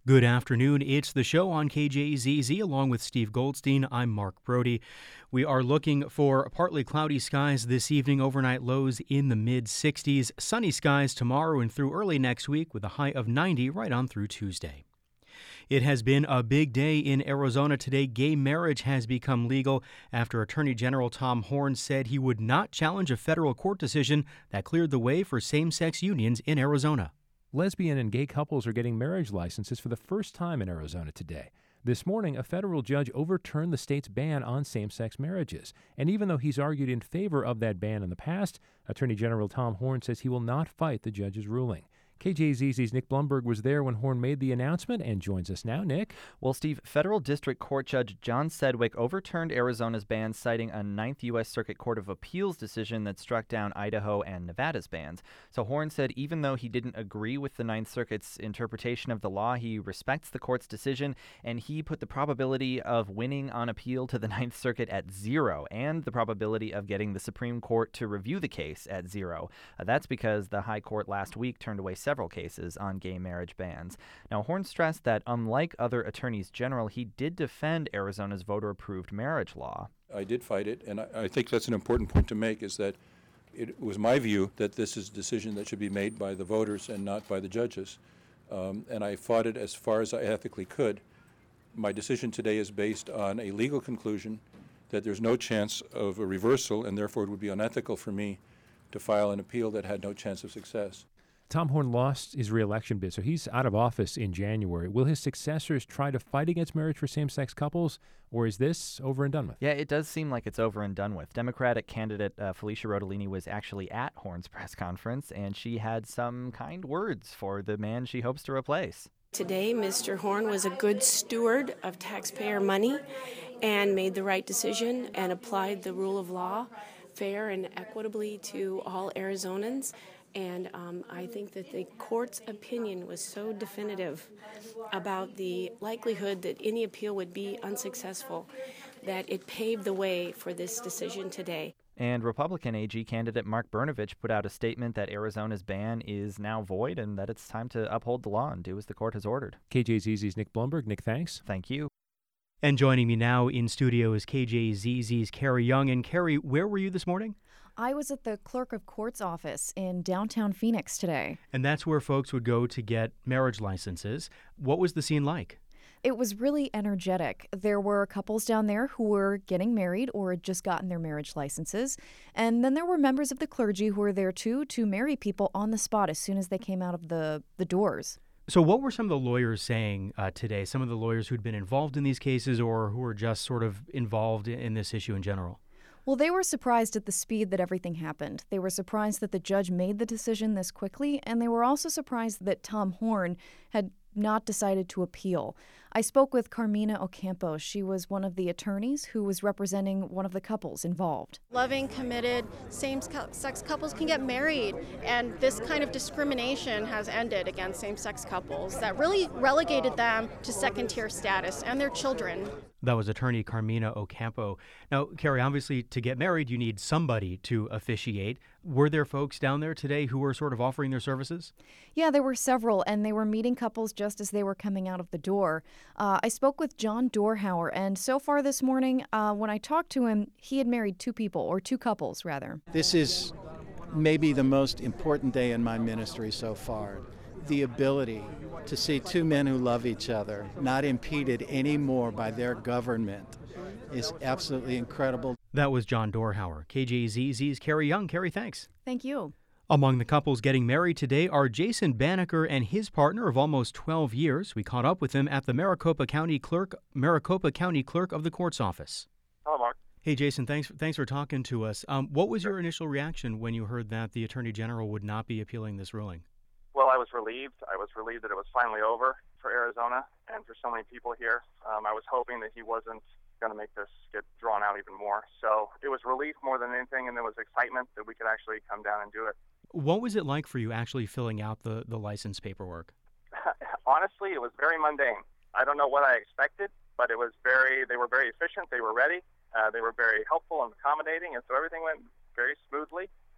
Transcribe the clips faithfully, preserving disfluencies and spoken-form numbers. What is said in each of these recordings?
Good afternoon. It's the show on K J Z Z along with Steve Goldstein. I'm Mark Brody. We are looking for partly cloudy skies this evening, overnight lows in the mid sixties, sunny skies tomorrow and through early next week with a high of ninety right on through Tuesday. It has been a big day in Arizona today. Gay marriage has become legal after Attorney General Tom Horne said he would not challenge a federal court decision that cleared the way for same-sex unions in Arizona. Lesbian and gay couples are getting marriage licenses for the first time in Arizona today. This morning, a federal judge overturned the state's ban on same-sex marriages. And even though he's argued in favor of that ban in the past, Attorney General Tom Horne says he will not fight the judge's ruling. K J Z Z's Nick Blumberg was there when Horne made the announcement and joins us now. Nick? Well, Steve, Federal District Court Judge John Sedgwick overturned Arizona's ban, citing a Ninth U S Circuit Court of Appeals decision that struck down Idaho and Nevada's bans. So Horne said even though he didn't agree with the Ninth Circuit's interpretation of the law, he respects the court's decision, and he put the probability of winning on appeal to the Ninth Circuit at zero and the probability of getting the Supreme Court to review the case at zero. Uh, that's because the High Court last week turned away several cases on gay marriage bans. Now, Horne stressed that unlike other attorneys general, he did defend Arizona's voter-approved marriage law. I did fight it, and I, I think that's an important point to make, is that it was my view that this is a decision that should be made by the voters and not by the judges. Um, and I fought it as far as I ethically could. My decision today is based on a legal conclusion that there's no chance of a reversal, and therefore it would be unethical for me to file an appeal that had no chance of success. Tom Horne lost his re-election bid, so he's out of office in January. Will his successors try to fight against marriage for same-sex couples, or is this over and done with? Yeah, it does seem like it's over and done with. Democratic candidate uh, Felicia Rodolini was actually at Horne's press conference, and she had some kind words for the man she hopes to replace. Today, Mister Horne was a good steward of taxpayer money and made the right decision and applied the rule of law fair and equitably to all Arizonans. And um, I think that the court's opinion was so definitive about the likelihood that any appeal would be unsuccessful that it paved the way for this decision today. And Republican A G candidate Mark Brnovich put out a statement that Arizona's ban is now void and that it's time to uphold the law and do as the court has ordered. K J Z Z's Nick Blumberg. Nick, thanks. Thank you. And joining me now in studio is K J Z Z's Carrie Young. And Carrie, where were you this morning? I was at the Clerk of Court's office in downtown Phoenix today. And that's where folks would go to get marriage licenses. What was the scene like? It was really energetic. There were couples down there who were getting married or had just gotten their marriage licenses. And then there were members of the clergy who were there, too, to marry people on the spot as soon as they came out of the, the doors. So what were some of the lawyers saying uh, today, some of the lawyers who'd been involved in these cases or who were just sort of involved in this issue in general? Well, they were surprised at the speed that everything happened. They were surprised that the judge made the decision this quickly, and they were also surprised that Tom Horne had not decided to appeal. I spoke with Carmina Ocampo. She was one of the attorneys who was representing one of the couples involved. Loving, committed, same-sex couples can get married, and this kind of discrimination has ended against same-sex couples that really relegated them to second-tier status and their children. That was attorney Carmina Ocampo. Now, Carrie, obviously, to get married, you need somebody to officiate. Were there folks down there today who were sort of offering their services? Yeah, there were several, and they were meeting couples just as they were coming out of the door. Uh, I spoke with John Dorhauer, and so far this morning, uh, when I talked to him, he had married two people, or two couples, rather. This is maybe the most important day in my ministry so far. The ability to see two men who love each other not impeded anymore by their government is absolutely incredible. That was John Dorhauer. K J Z Z's Carrie Young. Carrie, thanks. Thank you. Among the couples getting married today are Jason Banneker and his partner of almost twelve years. We caught up with him at the Maricopa County Clerk, Maricopa County Clerk of the Court's office. Hello, Mark. Hey, Jason, thanks, thanks for talking to us. Um, what was your initial reaction when you heard that the Attorney General would not be appealing this ruling? Well, I was relieved. I was relieved that it was finally over for Arizona and for so many people here. Um, I was hoping that he wasn't going to make this get drawn out even more. So it was relief more than anything, and there was excitement that we could actually come down and do it. What was it like for you actually filling out the, the license paperwork? Honestly, it was very mundane. I don't know what I expected, but it was very, they were very efficient. They were ready. Uh, they were very helpful and accommodating, and so everything went very smoothly.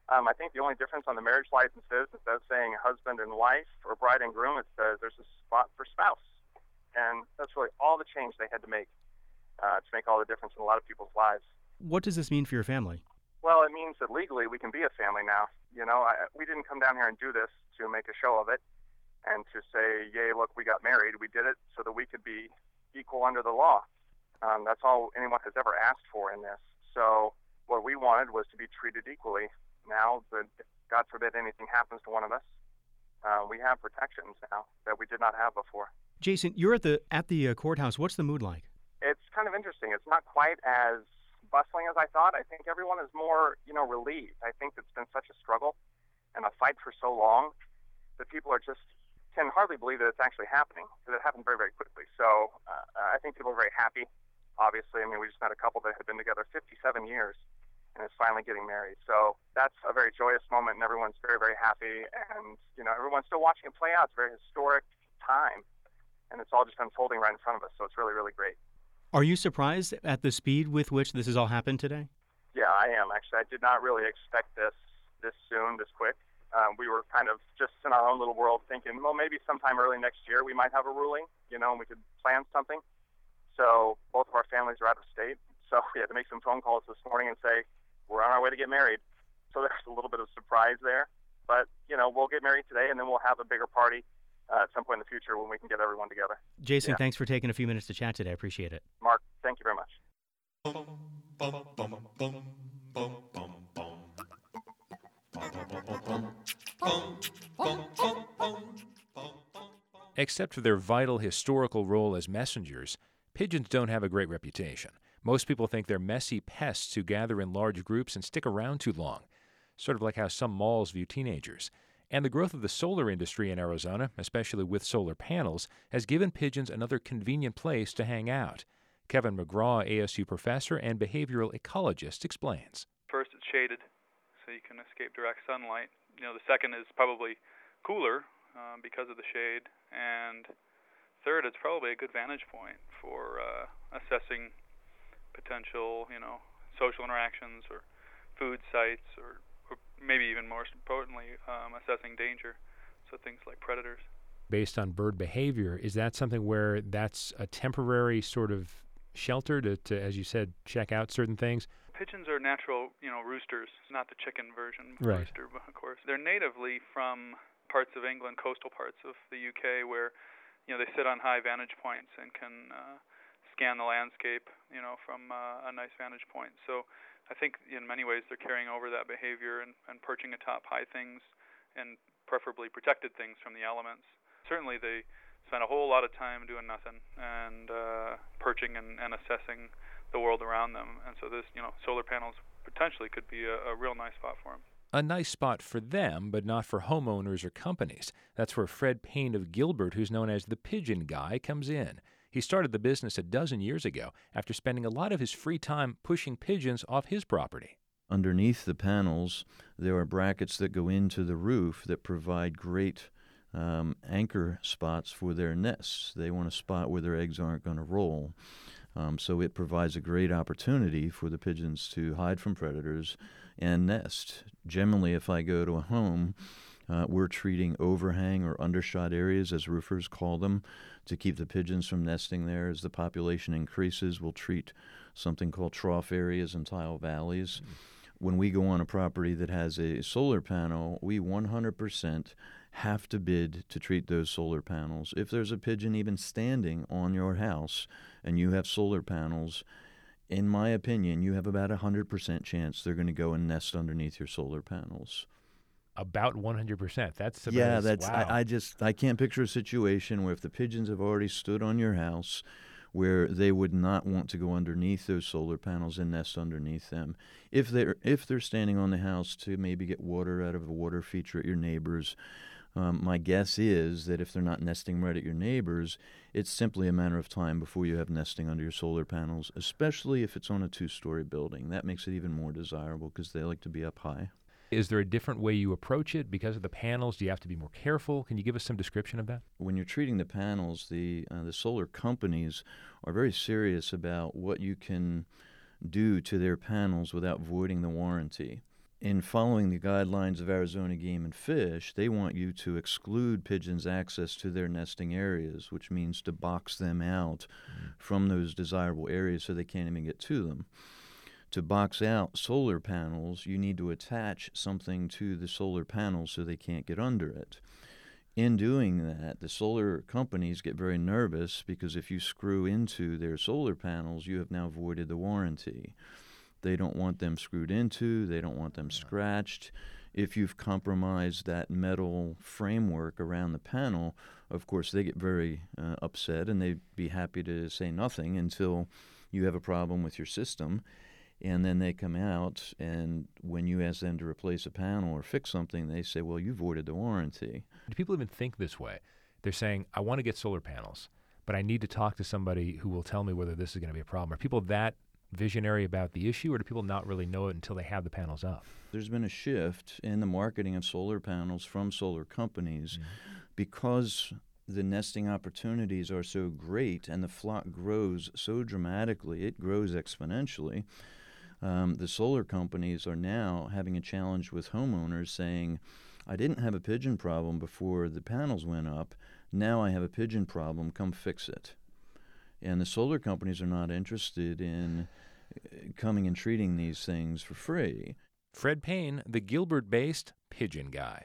Um, I think the only difference on the marriage license is instead of saying husband and wife or bride and groom, it says there's a spot for spouse. And that's really all the change they had to make uh, to make all the difference in a lot of people's lives. What does this mean for your family? Well, it means that legally we can be a family now. You know, I, we didn't come down here and do this to make a show of it and to say, yay, look, we got married. We did it so that we could be equal under the law. Um, that's all anyone has ever asked for in this. So what we wanted was to be treated equally. Now, that God forbid anything happens to one of us, uh, we have protections now that we did not have before. Jason, you're at the at the uh, courthouse. What's the mood like? It's kind of interesting. It's not quite as bustling as I thought. I think everyone is more, you know, relieved. I think it's been such a struggle and a fight for so long that people are just can hardly believe that it's actually happening, because it happened very, very quickly. So uh, I think people are very happy. Obviously, I mean, we just met a couple that had been together fifty-seven years. And is finally getting married. So that's a very joyous moment, and everyone's very, very happy. And, you know, everyone's still watching it play out. It's a very historic time, and it's all just unfolding right in front of us. So it's really, really great. Are you surprised at the speed with which this has all happened today? Yeah, I am, actually. I did not really expect this this soon, this quick. Um, we were kind of just in our own little world thinking, well, maybe sometime early next year we might have a ruling, you know, and we could plan something. So both of our families are out of state. So we had to make some phone calls this morning and say, we're on our way to get married. So there's a little bit of surprise there. But, you know, we'll get married today, and then we'll have a bigger party uh, at some point in the future when we can get everyone together. Jason, yeah. Thanks for taking a few minutes to chat today. I appreciate it. Mark, thank you very much. Except for their vital historical role as messengers, pigeons don't have a great reputation. Most people think they're messy pests who gather in large groups and stick around too long, sort of like how some malls view teenagers. And the growth of the solar industry in Arizona, especially with solar panels, has given pigeons another convenient place to hang out. Kevin McGraw, A S U professor and behavioral ecologist, explains. First, it's shaded, so you can escape direct sunlight. You know, the second is probably cooler um, because of the shade. And third, it's probably a good vantage point for uh, assessing potential, you know, social interactions or food sites, or, or maybe even more importantly, um, assessing danger, so things like predators. Based on bird behavior, is that something where that's a temporary sort of shelter to, to, as you said, check out certain things? Pigeons are natural, you know, roosters, not the chicken version right. rooster, of course. They're natively from parts of England, coastal parts of the U K, where, you know, they sit on high vantage points and can uh, scan the landscape, you know, from uh, a nice vantage point. So I think in many ways they're carrying over that behavior and, and perching atop high things, and preferably protected things from the elements. Certainly they spend a whole lot of time doing nothing and uh, perching and, and assessing the world around them. And so this, you know, solar panels potentially could be a, a real nice spot for them. A nice spot for them, but not for homeowners or companies. That's where Fred Payne of Gilbert, who's known as the Pigeon Guy, comes in. He started the business a dozen years ago after spending a lot of his free time pushing pigeons off his property. Underneath the panels, there are brackets that go into the roof that provide great um, anchor spots for their nests. They want a spot where their eggs aren't going to roll. Um, so it provides a great opportunity for the pigeons to hide from predators and nest. Generally, if I go to a home, uh, we're treating overhang or undershot areas, as roofers call them, to keep the pigeons from nesting there. As the population increases, we'll treat something called trough areas and tile valleys. Mm-hmm. When we go on a property that has a solar panel, we one hundred percent have to bid to treat those solar panels. If there's a pigeon even standing on your house and you have solar panels, in my opinion, you have about a one hundred percent chance they're going to go and nest underneath your solar panels. About one hundred percent. That's about yeah. as, That's wow. I, I just I can't picture a situation where if the pigeons have already stood on your house, where they would not want to go underneath those solar panels and nest underneath them. If they're if they're standing on the house to maybe get water out of a water feature at your neighbor's, um, my guess is that if they're not nesting right at your neighbor's, it's simply a matter of time before you have nesting under your solar panels, especially if it's on a two-story building. That makes it even more desirable because they like to be up high. Is there a different way you approach it because of the panels? Do you have to be more careful? Can you give us some description of that? When you're treating the panels, the uh, the solar companies are very serious about what you can do to their panels without voiding the warranty. in following the guidelines of Arizona Game and Fish, they want you to exclude pigeons' access to their nesting areas, which means to box them out mm. from those desirable areas so they can't even get to them. To box out solar panels, you need to attach something to the solar panels so they can't get under it. In doing that, the solar companies get very nervous because if you screw into their solar panels, you have now voided the warranty. They don't want them screwed into. They don't want them scratched. If you've compromised that metal framework around the panel, of course, they get very uh, upset, and they'd be happy to say nothing until you have a problem with your system. And then they come out, and when you ask them to replace a panel or fix something, they say, well, you voided the warranty. Do people even think this way? They're saying, I want to get solar panels, but I need to talk to somebody who will tell me whether this is going to be a problem. Are people that visionary about the issue, or do people not really know it until they have the panels up? There's been a shift in the marketing of solar panels from solar companies mm-hmm. because the nesting opportunities are so great and the flock grows so dramatically. It grows exponentially. Um, the solar companies are now having a challenge with homeowners saying, I didn't have a pigeon problem before the panels went up. Now I have a pigeon problem. Come fix it. And the solar companies are not interested in coming and treating these things for free. Fred Payne, the Gilbert-based pigeon guy.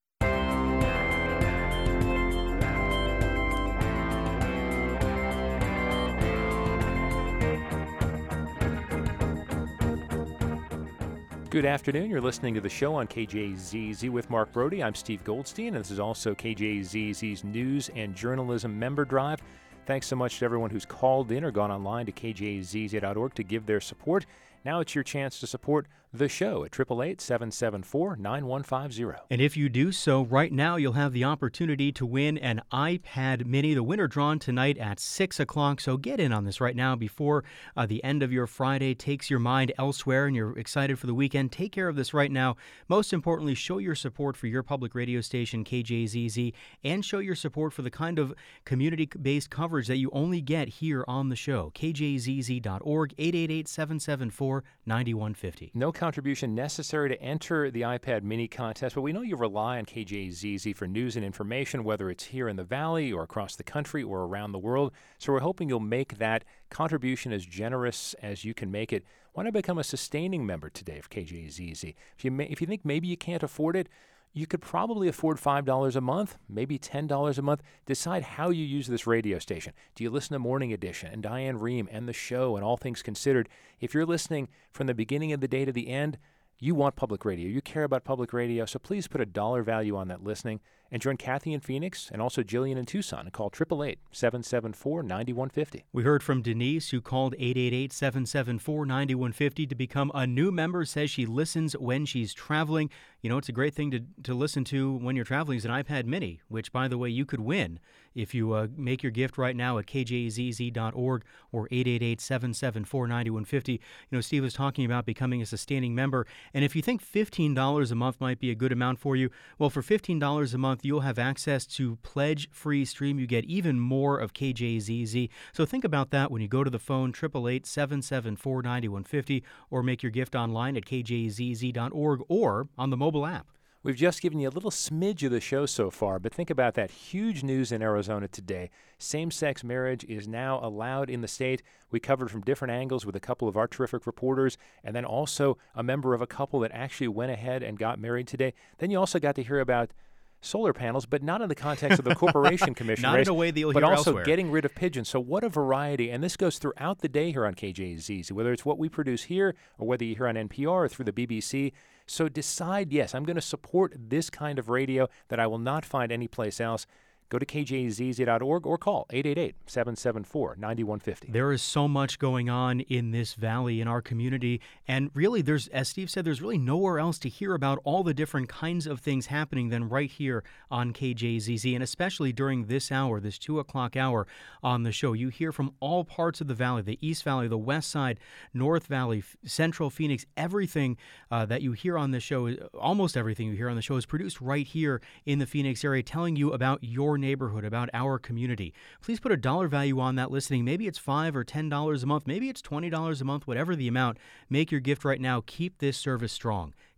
Good afternoon. You're listening to the show on K J Z Z with Mark Brody. I'm Steve Goldstein, and this is also K J Z Z's News and Journalism Member Drive. Thanks so much to everyone who's called in or gone online to K J Z Z dot org to give their support. Now it's your chance to support the show at eight eight eight, seven seven four, nine one five zero. And if you do so, right now you'll have the opportunity to win an iPad mini. The winner drawn tonight at six o'clock, so get in on this right now before uh, the end of your Friday takes your mind elsewhere and you're excited for the weekend. Take care of this right now. Most importantly, show your support for your public radio station, K J Z Z, and show your support for the kind of community-based coverage that you only get here on the show. K J Z Z dot org, eight eight eight, seven seven four, nine one five zero. No contribution necessary to enter the iPad mini contest, but we know you rely on K J Z Z for news and information, whether it's here in the Valley or across the country or around the world. So we're hoping you'll make that contribution as generous as you can make it. Why not become a sustaining member today of K J Z Z? If you may, if you think maybe you can't afford it, you could probably afford five dollars a month, maybe ten dollars a month. Decide how you use this radio station. Do you listen to Morning Edition and Diane Rehm and The Show and All Things Considered? If you're listening from the beginning of the day to the end, you want public radio. You care about public radio, so please put a dollar value on that listening and join Kathy in Phoenix and also Jillian in Tucson and call eight eight eight, seven seven four, nine one five zero. We heard from Denise, who called eight eight eight, seven seven four, nine one five zero to become a new member, says she listens when she's traveling. You know, it's a great thing to, to listen to when you're traveling is an iPad mini, which, by the way, you could win if you uh, make your gift right now at K J Z Z dot org or eight eight eight, seven seven four, nine one five zero. You know, Steve was talking about becoming a sustaining member, and if you think fifteen dollars a month might be a good amount for you, well, for fifteen dollars a month, you'll have access to pledge-free stream. You get even more of K J Z Z. So think about that when you go to the phone, eight eight eight, seven seven four, nine one five zero, or make your gift online at K J Z Z dot org or on the mobile app. We've just given you a little smidge of the show so far, but think about that huge news in Arizona today. Same-sex marriage is now allowed in the state. We covered from different angles with a couple of our terrific reporters, and then also a member of a couple that actually went ahead and got married today. Then you also got to hear about solar panels, but not in the context of the Corporation Commission not race, in a way that you'll but hear also elsewhere. Getting rid of pigeons. So what a variety, and this goes throughout the day here on K J Z Z, whether it's what we produce here or whether you hear on N P R or through the B B C. So decide, yes, I'm going to support this kind of radio that I will not find anyplace else. Go to K J Z Z dot org or call eight eight eight, seven seven four, nine one five zero. There is so much going on in this valley, in our community, and really, there's, as Steve said, there's really nowhere else to hear about all the different kinds of things happening than right here on K J Z Z, and especially during this hour, this two o'clock hour on the show. You hear from all parts of the valley, the East Valley, the West Side, North Valley, F- Central Phoenix. Everything uh, that you hear on the show, almost everything you hear on the show is produced right here in the Phoenix area, telling you about your neighborhood, about our community. Please put a dollar value on that listening. Maybe it's five or ten dollars a month. Maybe it's twenty dollars a month, whatever the amount. Make your gift right now. Keep this service strong.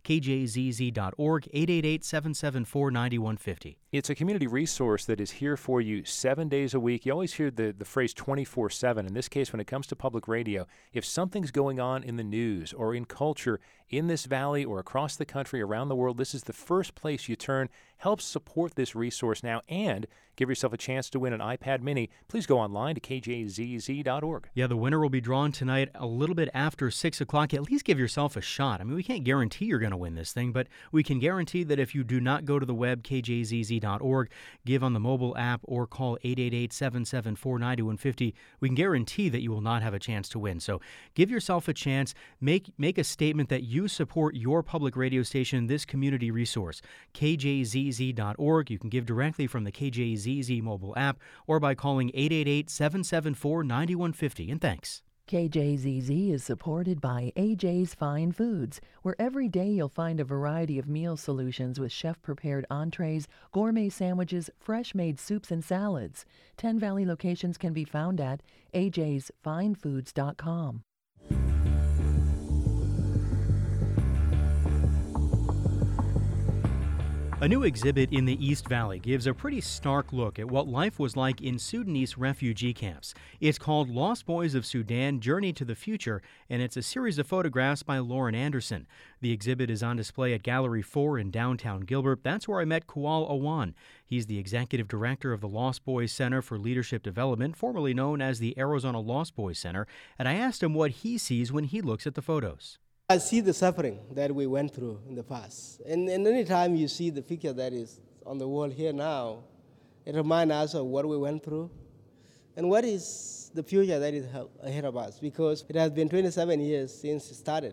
K J Z Z dot org, eight eight eight, seven seven four, nine one five zero. It's a community resource that is here for you seven days a week. You always hear the, the phrase twenty-four seven. In this case, when it comes to public radio, if something's going on in the news or in culture in this valley or across the country, around the world, this is the first place you turn. Help support this resource now and give yourself a chance to win an iPad mini. Please go online to K J Z Z dot org. Yeah, the winner will be drawn tonight a little bit after six o'clock. At least give yourself a shot. I mean, we can't guarantee you're going to win this thing, but we can guarantee that if you do not go to the web, K J Z Z dot org, give on the mobile app, or call eight eight eight, seven seven four, nine one five zero, we can guarantee that you will not have a chance to win. So give yourself a chance. Make, make a statement that you support your public radio station, this community resource, K J Z Z dot org. You can give directly from the K J Z Z mobile app or by calling eight eight eight, seven seven four, nine one five zero. And thanks. K J Z Z is supported by A J's Fine Foods, where every day you'll find a variety of meal solutions with chef-prepared entrees, gourmet sandwiches, fresh-made soups and salads. Ten Valley locations can be found at A J's fine foods dot com. A new exhibit in the East Valley gives a pretty stark look at what life was like in Sudanese refugee camps. It's called Lost Boys of Sudan, Journey to the Future, and it's a series of photographs by Lauren Anderson. The exhibit is on display at Gallery four in downtown Gilbert. That's where I met Kual Awan. He's the executive director of the Lost Boys Center for Leadership Development, formerly known as the Arizona Lost Boys Center, and I asked him what he sees when he looks at the photos. I see the suffering that we went through in the past. And, and any time you see the picture that is on the wall here now, it reminds us of what we went through and what is the future that is ahead of us, because it has been twenty-seven years since it started.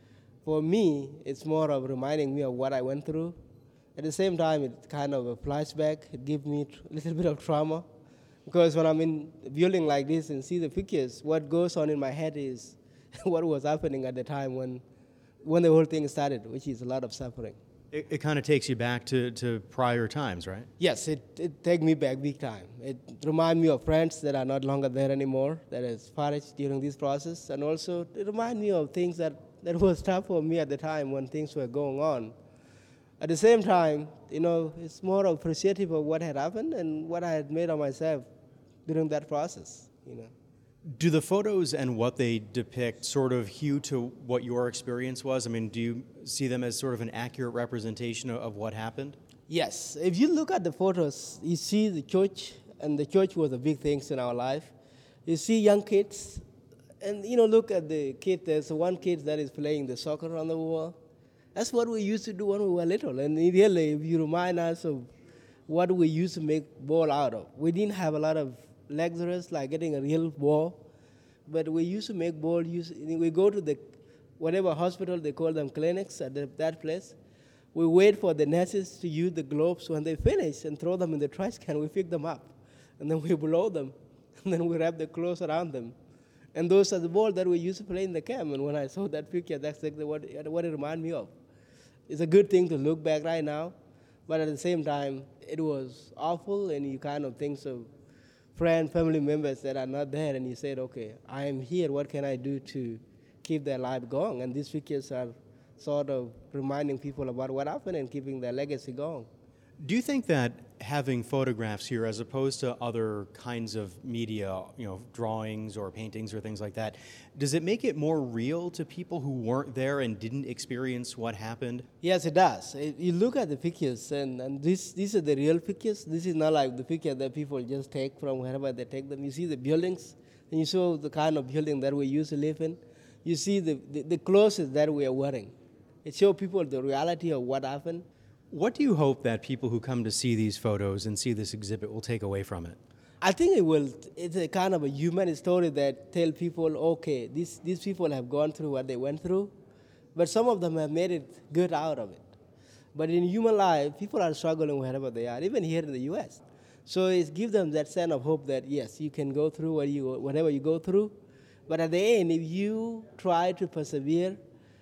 For me, it's more of reminding me of what I went through. At the same time, it's kind of a flashback. It gives me a little bit of trauma, because when I'm in a building like this and see the pictures, what goes on in my head is what was happening at the time when when the whole thing started, which is a lot of suffering. It, it kind of takes you back to, to prior times, right? Yes, it, it takes me back big time. It reminds me of friends that are not longer there anymore, that has perished during this process, and also it reminds me of things that, that was tough for me at the time when things were going on. At the same time, you know, it's more appreciative of what had happened and what I had made of myself during that process, you know. Do the photos and what they depict sort of hew to what your experience was? I mean, do you see them as sort of an accurate representation of what happened? Yes. If you look at the photos, you see the church, and the church was a big thing in our life. You see young kids, and, you know, look at the kid. There's one kid that is playing the soccer on the wall. That's what we used to do when we were little. And really, if you remind us of what we used to make ball out of, we didn't have a lot of luxuries like getting a real ball, but we used to make ball. Use, we go to the whatever hospital, they call them clinics at the, that place. We wait for the nurses to use the globes. When they finish and throw them in the trash can, we pick them up, and then we blow them, and then we wrap the clothes around them. And those are the balls that we used to play in the camp. And when I saw that picture, that's exactly what, what it reminded me of. It's a good thing to look back right now, but at the same time, it was awful, and you kind of think of friends, family members that are not there, and you said, okay, I am here, what can I do to keep their life going? And these pictures are sort of reminding people about what happened and keeping their legacy going. Do you think that having photographs here, as opposed to other kinds of media, you know, drawings or paintings or things like that, does it make it more real to people who weren't there and didn't experience what happened? Yes, it does. You look at the pictures, and, and this, these are the real pictures. This is not like the picture that people just take from wherever they take them. You see the buildings, and you saw the kind of building that we used to live in. You see the, the, the clothes that we are wearing. It shows people the reality of what happened. What do you hope that people who come to see these photos and see this exhibit will take away from it? I think it will. It's a kind of a human story that tell people, okay, these, these people have gone through what they went through, but some of them have made it good out of it. But in human life, people are struggling wherever they are, even here in the U S So it gives them that sense of hope that, yes, you can go through what you, whatever you go through, but at the end, if you try to persevere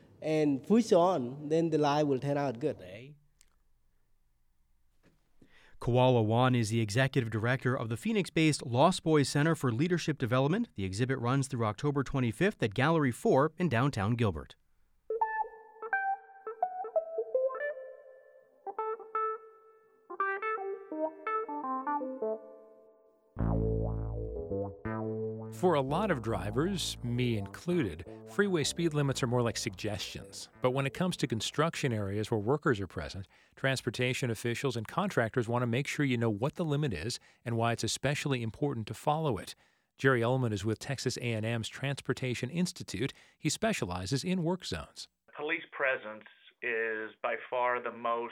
and push on, then the life will turn out good. Kual Awan is the executive director of the Phoenix-based Lost Boys Center for Leadership Development. The exhibit runs through October twenty-fifth at Gallery four in downtown Gilbert. For a lot of drivers, me included, freeway speed limits are more like suggestions. But when it comes to construction areas where workers are present, transportation officials and contractors want to make sure you know what the limit is and why it's especially important to follow it. Jerry Ullman is with Texas A and M's Transportation Institute. He specializes in work zones. Police presence is by far the most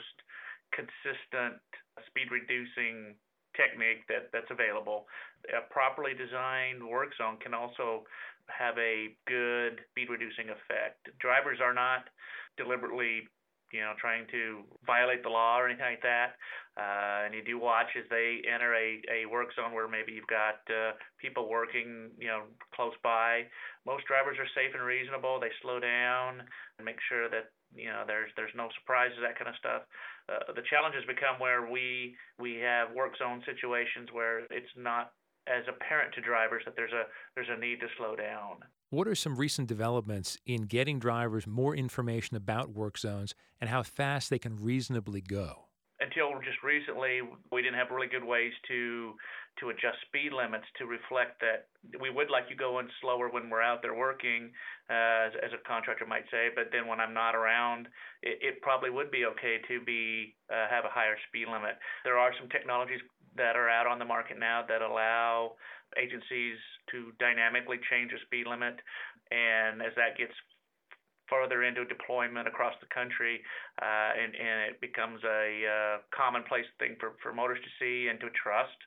consistent speed-reducing technique that, that's available. A properly designed work zone can also have a good speed-reducing effect. Drivers are not deliberately, you know, trying to violate the law or anything like that. Uh, and you do watch as they enter a, a work zone where maybe you've got uh, people working, you know, close by. Most drivers are safe and reasonable. They slow down and make sure that, you know, there's there's no surprises, that kind of stuff. Uh, the challenges become where we we have work zone situations where it's not as apparent to drivers that there's a there's a need to slow down. What are some recent developments in getting drivers more information about work zones and how fast they can reasonably go? Until just recently, we didn't have really good ways to to adjust speed limits to reflect that we would like you going slower when we're out there working, uh, as, as a contractor might say, but then when I'm not around, it, it probably would be okay to be uh, have a higher speed limit. There are some technologies that are out on the market now that allow agencies to dynamically change the speed limit, and as that gets further into deployment across the country, uh, and, and it becomes a uh, commonplace thing for, for motorists to see and to trust,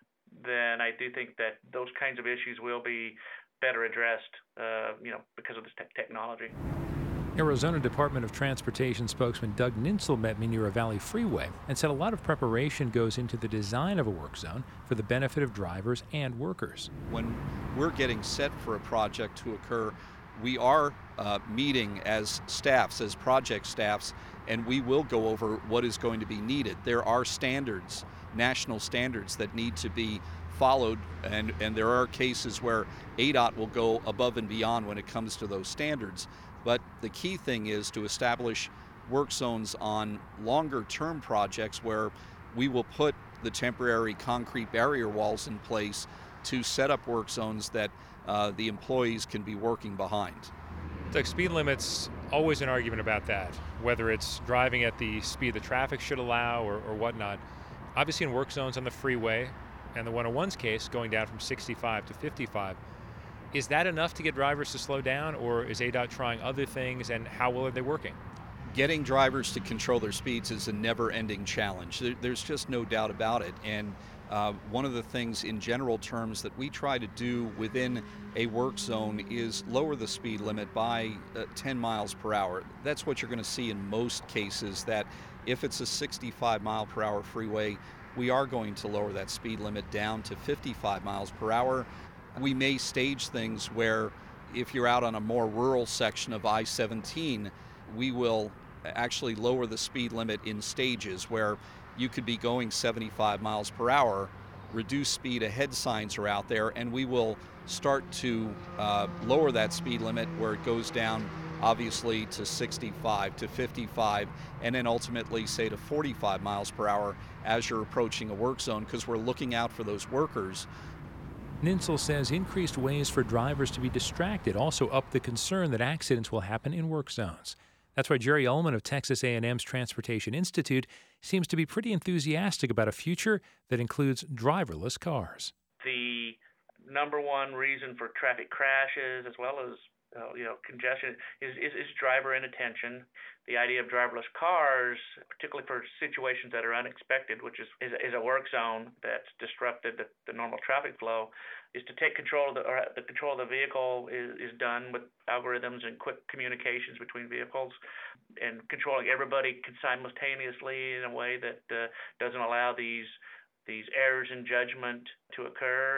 then I do think that those kinds of issues will be better addressed, uh, you know, because of this te- technology. Arizona Department of Transportation spokesman Doug Nintzel met me near a Valley Freeway and said a lot of preparation goes into the design of a work zone for the benefit of drivers and workers. When we're getting set for a project to occur, we are uh, meeting as staffs, as project staffs, and we will go over what is going to be needed. There are standards, national standards that need to be followed, and, and there are cases where A D O T will go above and beyond when it comes to those standards. But the key thing is to establish work zones on longer term projects where we will put the temporary concrete barrier walls in place to set up work zones that uh, the employees can be working behind. Doug, speed limits, always an argument about that, whether it's driving at the speed the traffic should allow or, or whatnot. Obviously in work zones on the freeway, and the one oh one's case going down from sixty-five to fifty-five, is that enough to get drivers to slow down, or is A D O T trying other things, and how well are they working? Getting drivers to control their speeds is a never-ending challenge. There, there's just no doubt about it. And uh, one of the things in general terms that we try to do within a work zone is lower the speed limit by uh, ten miles per hour. That's what you're going to see in most cases, that if it's a sixty-five mile per hour freeway, we are going to lower that speed limit down to fifty-five miles per hour. We may stage things where if you're out on a more rural section of I seventeen, we will actually lower the speed limit in stages where you could be going seventy-five miles per hour, reduce speed ahead signs are out there, and we will start to uh, lower that speed limit where it goes down obviously to sixty-five, to fifty-five, and then ultimately say to forty-five miles per hour as you're approaching a work zone, because we're looking out for those workers. Nintzel says increased ways for drivers to be distracted also up the concern that accidents will happen in work zones. That's why Jerry Ullman of Texas A and M's Transportation Institute seems to be pretty enthusiastic about a future that includes driverless cars. The number one reason for traffic crashes as well as uh, you know congestion is, is, is driver inattention. The idea of driverless cars, particularly for situations that are unexpected, which is, is, is a work zone that's disrupted the, the normal traffic flow, is to take control of the, or the control of the vehicle is, is done with algorithms and quick communications between vehicles, and controlling everybody simultaneously in a way that uh, doesn't allow these these errors in judgment to occur.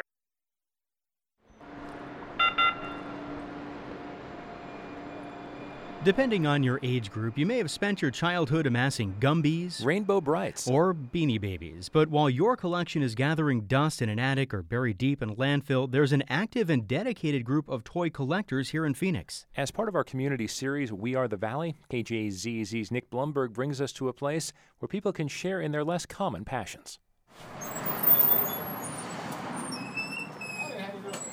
Depending on your age group, you may have spent your childhood amassing Gumbies, Rainbow Brights, or Beanie Babies. But while your collection is gathering dust in an attic or buried deep in a landfill, there's an active and dedicated group of toy collectors here in Phoenix. As part of our community series, We Are the Valley, K J Z Z's Nick Blumberg brings us to a place where people can share in their less common passions. Good, how are you?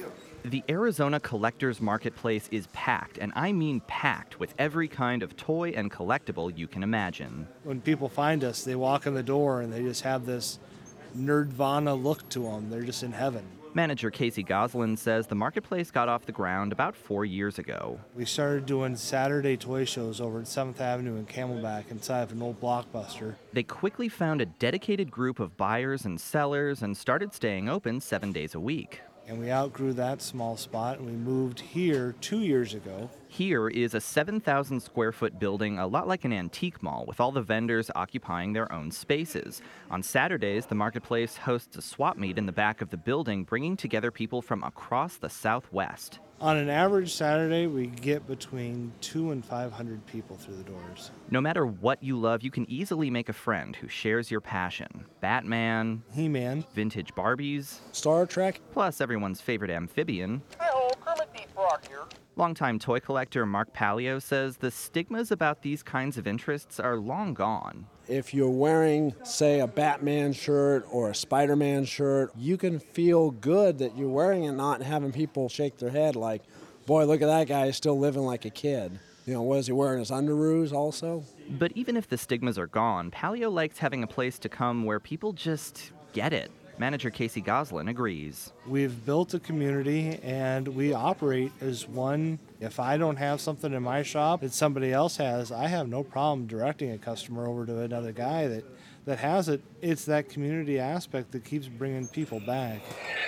The Arizona Collectors Marketplace is packed, and I mean packed, with every kind of toy and collectible you can imagine. When people find us, they walk in the door and they just have this nerdvana look to them. They're just in heaven. Manager Casey Goslin says the marketplace got off the ground about four years ago. We started doing Saturday toy shows over at seventh Avenue in Camelback inside of an old Blockbuster. They quickly found a dedicated group of buyers and sellers and started staying open seven days a week. And we outgrew that small spot, and we moved here two years ago. Here is a seven thousand square foot building, a lot like an antique mall, with all the vendors occupying their own spaces. On Saturdays, the marketplace hosts a swap meet in the back of the building, bringing together people from across the Southwest. On an average Saturday, we get between two and five hundred people through the doors. No matter what you love, you can easily make a friend who shares your passion. Batman, He-Man, vintage Barbies, Star Trek, plus everyone's favorite amphibian. Hi-ho, Kermit the Frog here. Longtime toy collector Mark Palio says the stigmas about these kinds of interests are long gone. If you're wearing, say, a Batman shirt or a Spider-Man shirt, you can feel good that you're wearing it, not having people shake their head like, boy, look at that guy, he's still living like a kid. You know, what is he wearing, his underoos also? But even if the stigmas are gone, Palio likes having a place to come where people just get it. Manager Casey Goslin agrees. We've built a community and we operate as one. If I don't have something in my shop that somebody else has, I have no problem directing a customer over to another guy that, that has it. It's that community aspect that keeps bringing people back.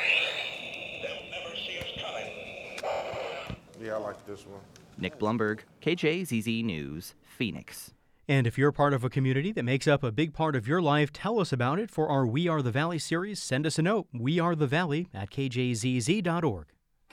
Yeah, I like this one. Nick Blumberg, K J Z Z News, Phoenix. And if you're part of a community that makes up a big part of your life, tell us about it for our We Are the Valley series. Send us a note, we are the valley at k j z z dot org.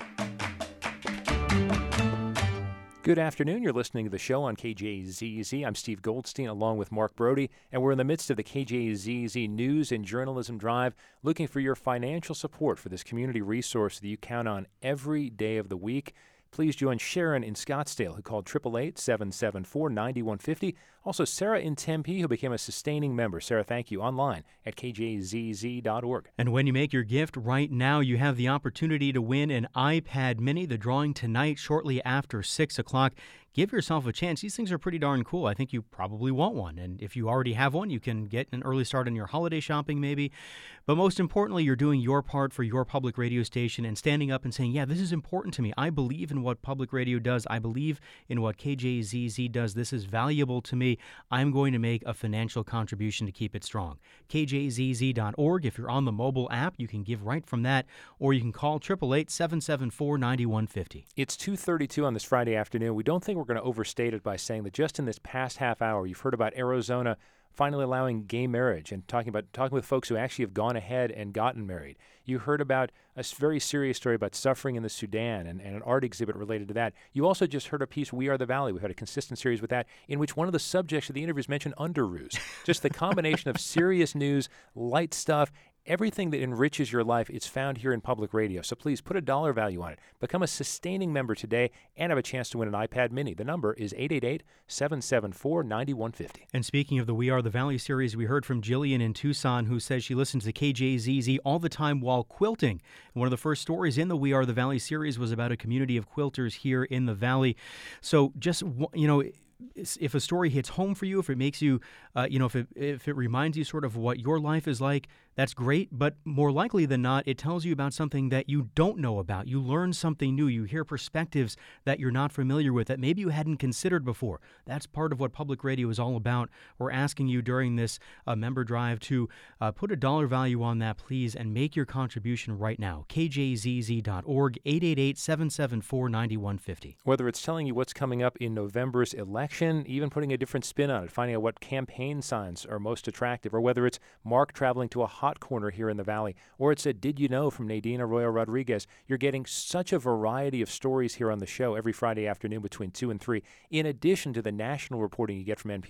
Good afternoon. You're listening to the show on K J Z Z. I'm Steve Goldstein along with Mark Brody, and we're in the midst of the K J Z Z News and Journalism Drive, looking for your financial support for this community resource that you count on every day of the week. Please join Sharon in Scottsdale, who called eight eight eight, seven seven four, nine one five zero. Also, Sarah in Tempe, who became a sustaining member. Sarah, thank you. Online at k j z z dot org. And when you make your gift right now, you have the opportunity to win an iPad mini. The drawing tonight, shortly after six o'clock. Give yourself a chance. These things are pretty darn cool. I think you probably want one. And if you already have one, you can get an early start on your holiday shopping maybe. But most importantly, you're doing your part for your public radio station and standing up and saying, yeah, this is important to me. I believe in what public radio does. I believe in what K J Z Z does. This is valuable to me. I'm going to make a financial contribution to keep it strong. k j z z dot org. If you're on the mobile app, you can give right from that, or you can call eight eight eight, seven seven four, nine one five zero. It's two thirty-two on this Friday afternoon. We don't think we're going to overstate it by saying that just in this past half hour, you've heard about Arizona finally allowing gay marriage and talking about talking with folks who actually have gone ahead and gotten married. You heard about a very serious story about suffering in the Sudan and, and an art exhibit related to that. You also just heard a piece, We Are the Valley. We've had a consistent series with that, in which one of the subjects of the interviews mentioned underoos. Just the combination of serious news, light stuff, everything that enriches your life is found here in public radio. So please put a dollar value on it. Become a sustaining member today and have a chance to win an iPad mini. The number is eight eight eight, seven seven four, nine one five zero. And speaking of the We Are the Valley series, we heard from Jillian in Tucson, who says she listens to K J Z Z all the time while quilting. One of the first stories in the We Are the Valley series was about a community of quilters here in the Valley. So just, you know, if a story hits home for you, if it makes you, uh, you know, if it, if it reminds you sort of what your life is like, that's great. But more likely than not, it tells you about something that you don't know about. You learn something new. You hear perspectives that you're not familiar with that maybe you hadn't considered before. That's part of what public radio is all about. We're asking you during this uh, member drive to uh, put a dollar value on that, please, and make your contribution right now. k j z z dot org, eight eight eight, seven seven four, nine one five zero. Whether it's telling you what's coming up in November's election, even putting a different spin on it, finding out what campaign signs are most attractive, or whether it's Mark traveling to a hot corner here in the Valley, or it's a Did You Know from Nadine Arroyo Rodriguez. You're getting such a variety of stories here on the show every Friday afternoon between two and three, in addition to the national reporting you get from N P R.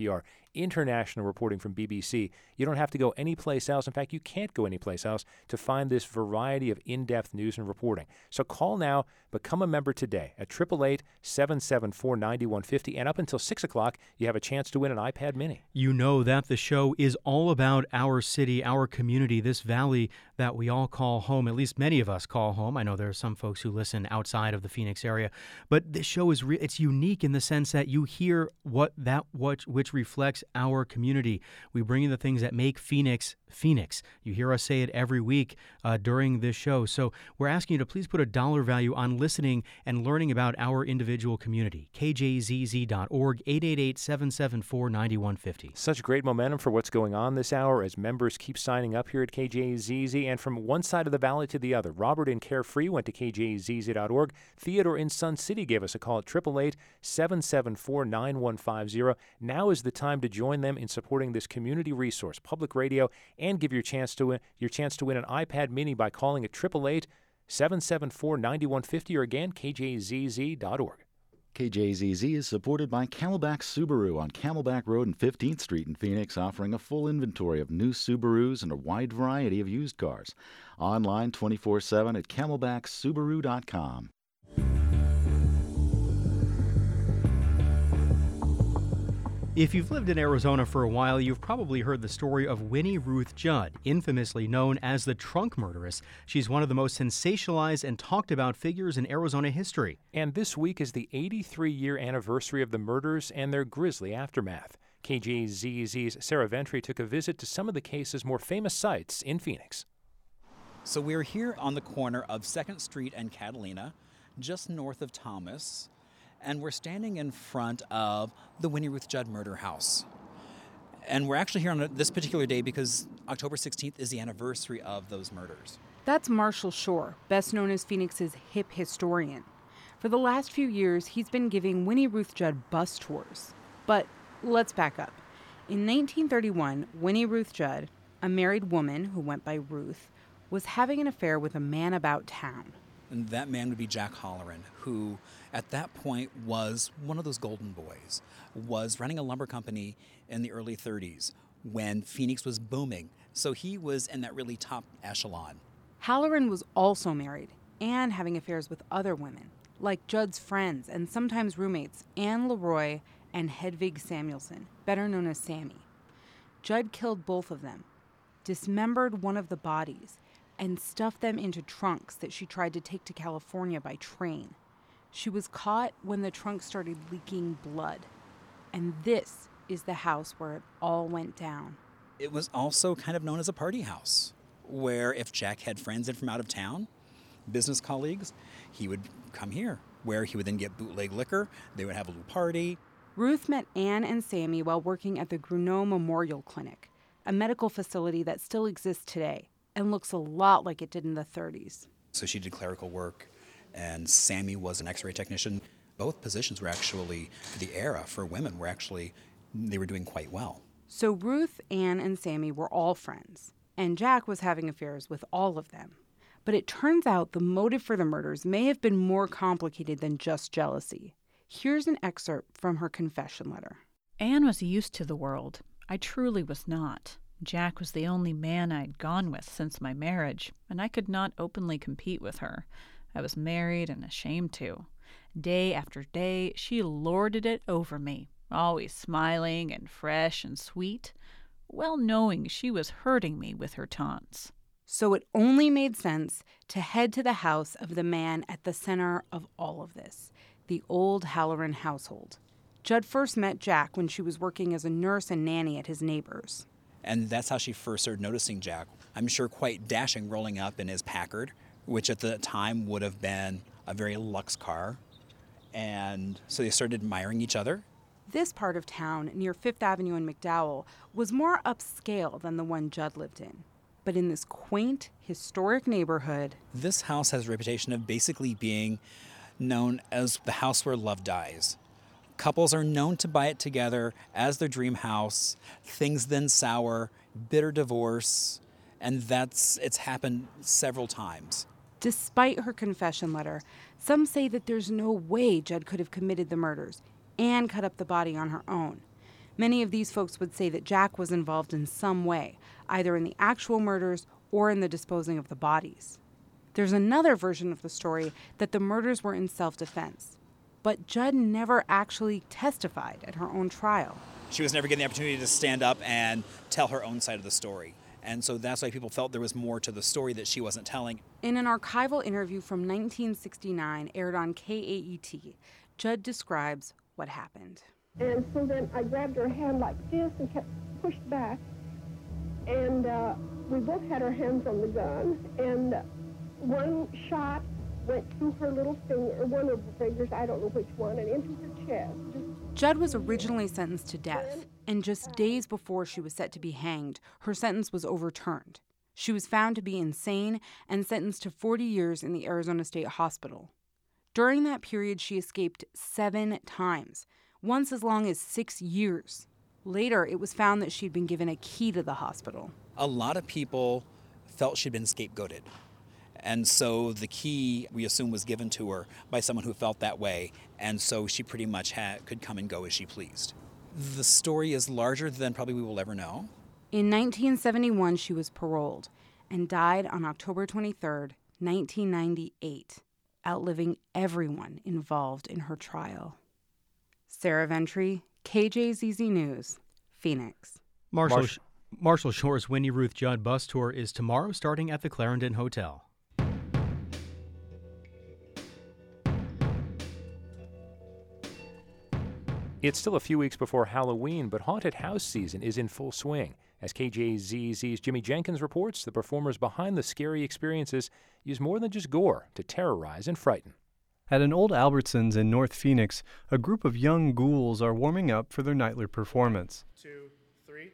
international reporting from B B C. You don't have to go anyplace else. In fact, you can't go anyplace else to find this variety of in-depth news and reporting. So call now, become a member today at eight eight eight, seven seven four, nine one five zero, and up until six o'clock, you have a chance to win an iPad mini. You know that the show is all about our city, our community, this valley that we all call home, at least many of us call home. I know there are some folks who listen outside of the Phoenix area, but this show is re- it's unique in the sense that you hear what that what which reflects our community. We bring you the things that make Phoenix Phoenix. You hear us say it every week uh, during this show. So we're asking you to please put a dollar value on listening and learning about our individual community. K J Z Z dot org, eight eight eight, seven seven four, nine one five zero. Such great momentum for what's going on this hour as members keep signing up here at K J Z Z. And from one side of the valley to the other, Robert in Carefree went to K J Z Z dot org. Theodore in Sun City gave us a call at eight eight eight, seven seven four, nine one five zero. Now is the time to join them in supporting this community resource, public radio, and give your chance to win your chance to win an iPad mini by calling at eight eight eight, seven seven four, nine one five zero or again, K J Z Z dot org. K J Z Z is supported by Camelback Subaru on Camelback Road and fifteenth Street in Phoenix, offering a full inventory of new Subarus and a wide variety of used cars. Online twenty-four seven at camelback subaru dot com. If you've lived in Arizona for a while, you've probably heard the story of Winnie Ruth Judd, infamously known as the Trunk Murderess. She's one of the most sensationalized and talked about figures in Arizona history. And this week is the eighty-three-year anniversary of the murders and their grisly aftermath. K J Z Z's Sarah Ventry took a visit to some of the case's more famous sites in Phoenix. So we're here on the corner of second Street and Catalina, just north of Thomas. And we're standing in front of the Winnie Ruth Judd murder house. And we're actually here on this particular day because October sixteenth is the anniversary of those murders. That's Marshall Shore, best known as Phoenix's hip historian. For the last few years, he's been giving Winnie Ruth Judd bus tours. But let's back up. In nineteen thirty-one, Winnie Ruth Judd, a married woman who went by Ruth, was having an affair with a man about town. And that man would be Jack Holleran, who at that point was one of those golden boys, was running a lumber company in the early thirties when Phoenix was booming. So he was in that really top echelon. Halloran was also married and having affairs with other women, like Judd's friends and sometimes roommates Anne Leroy and Hedvig Samuelson, better known as Sammy. Judd killed both of them, dismembered one of the bodies, and stuffed them into trunks that she tried to take to California by train. She was caught when the trunk started leaking blood. And this is the house where it all went down. It was also kind of known as a party house, where if Jack had friends in from out of town, business colleagues, he would come here, where he would then get bootleg liquor, they would have a little party. Ruth met Anne and Sammy while working at the Gruneau Memorial Clinic, a medical facility that still exists today and looks a lot like it did in the thirties. So she did clerical work, and Sammy was an x-ray technician. Both positions were actually, for the era, for women, were actually, they were doing quite well. So Ruth, Anne, and Sammy were all friends, and Jack was having affairs with all of them. But it turns out the motive for the murders may have been more complicated than just jealousy. Here's an excerpt from her confession letter. Anne was used to the world. I truly was not. Jack was the only man I'd gone with since my marriage, and I could not openly compete with her. I was married and ashamed to. Day after day, she lorded it over me, always smiling and fresh and sweet, well knowing she was hurting me with her taunts. So it only made sense to head to the house of the man at the center of all of this, the old Halloran household. Judd first met Jack when she was working as a nurse and nanny at his neighbor's. And that's how she first started noticing Jack. I'm sure quite dashing, rolling up in his Packard, which at the time would have been a very luxe car. And so they started admiring each other. This part of town, near Fifth Avenue and McDowell, was more upscale than the one Judd lived in. But in this quaint, historic neighborhood, this house has a reputation of basically being known as the house where love dies. Couples are known to buy it together as their dream house. Things then sour, bitter divorce, and that's it's happened several times. Despite her confession letter, some say that there's no way Judd could have committed the murders and cut up the body on her own. Many of these folks would say that Jack was involved in some way, either in the actual murders or in the disposing of the bodies. There's another version of the story that the murders were in self-defense, but Judd never actually testified at her own trial. She was never given the opportunity to stand up and tell her own side of the story. And so that's why people felt there was more to the story that she wasn't telling. In an archival interview from nineteen sixty-nine aired on K A E T, Judd describes what happened. And so then I grabbed her hand like this and kept pushed back. And uh, we both had our hands on the gun. And one shot went through her little finger, one of the fingers, I don't know which one, and into her chest. Just Judd was originally sentenced to death, and just days before she was set to be hanged, her sentence was overturned. She was found to be insane and sentenced to forty years in the Arizona State Hospital. During that period, she escaped seven times, once as long as six years. Later, it was found that she'd been given a key to the hospital. A lot of people felt she'd been scapegoated. And so the key, we assume, was given to her by someone who felt that way. And so she pretty much had, could come and go as she pleased. The story is larger than probably we will ever know. In nineteen seventy-one, she was paroled and died on October twenty-third, nineteen ninety-eight, outliving everyone involved in her trial. Sarah Ventry, K J Z Z News, Phoenix. Marshall, Marsh- Marshall Shore's Winnie Ruth Judd bus tour is tomorrow starting at the Clarendon Hotel. It's still a few weeks before Halloween, but haunted house season is in full swing. As K J Z Z's Jimmy Jenkins reports, the performers behind the scary experiences use more than just gore to terrorize and frighten. At an old Albertsons in North Phoenix, a group of young ghouls are warming up for their nightly performance. Two, three.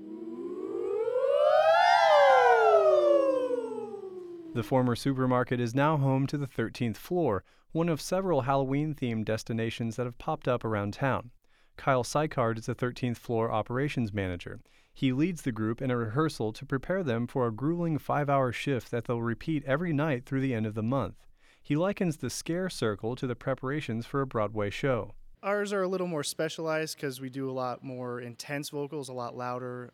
The former supermarket is now home to the thirteenth floor, one of several Halloween-themed destinations that have popped up around town. Kyle Sykard is the thirteenth floor operations manager. He leads the group in a rehearsal to prepare them for a grueling five-hour shift that they'll repeat every night through the end of the month. He likens the scare circle to the preparations for a Broadway show. Ours are a little more specialized because we do a lot more intense vocals, a lot louder.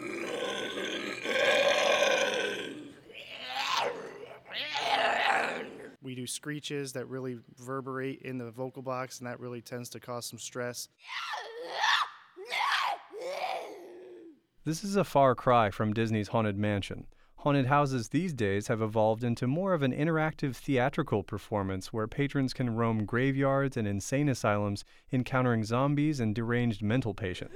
We do screeches that really reverberate in the vocal box, and that really tends to cause some stress. This is a far cry from Disney's Haunted Mansion. Haunted houses these days have evolved into more of an interactive theatrical performance where patrons can roam graveyards and insane asylums, encountering zombies and deranged mental patients.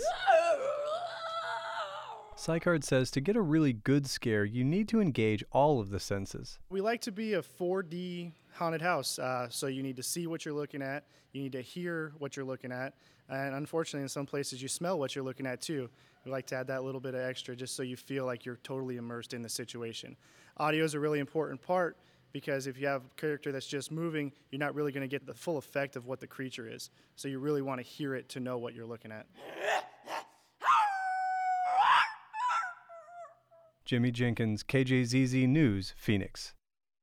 Sykard says to get a really good scare, you need to engage all of the senses. We like to be a four D haunted house, uh, so you need to see what you're looking at, you need to hear what you're looking at, and unfortunately in some places you smell what you're looking at too. We like to add that little bit of extra just so you feel like you're totally immersed in the situation. Audio is a really important part because if you have a character that's just moving, you're not really going to get the full effect of what the creature is. So you really want to hear it to know what you're looking at. Jimmy Jenkins, K J Z Z News, Phoenix.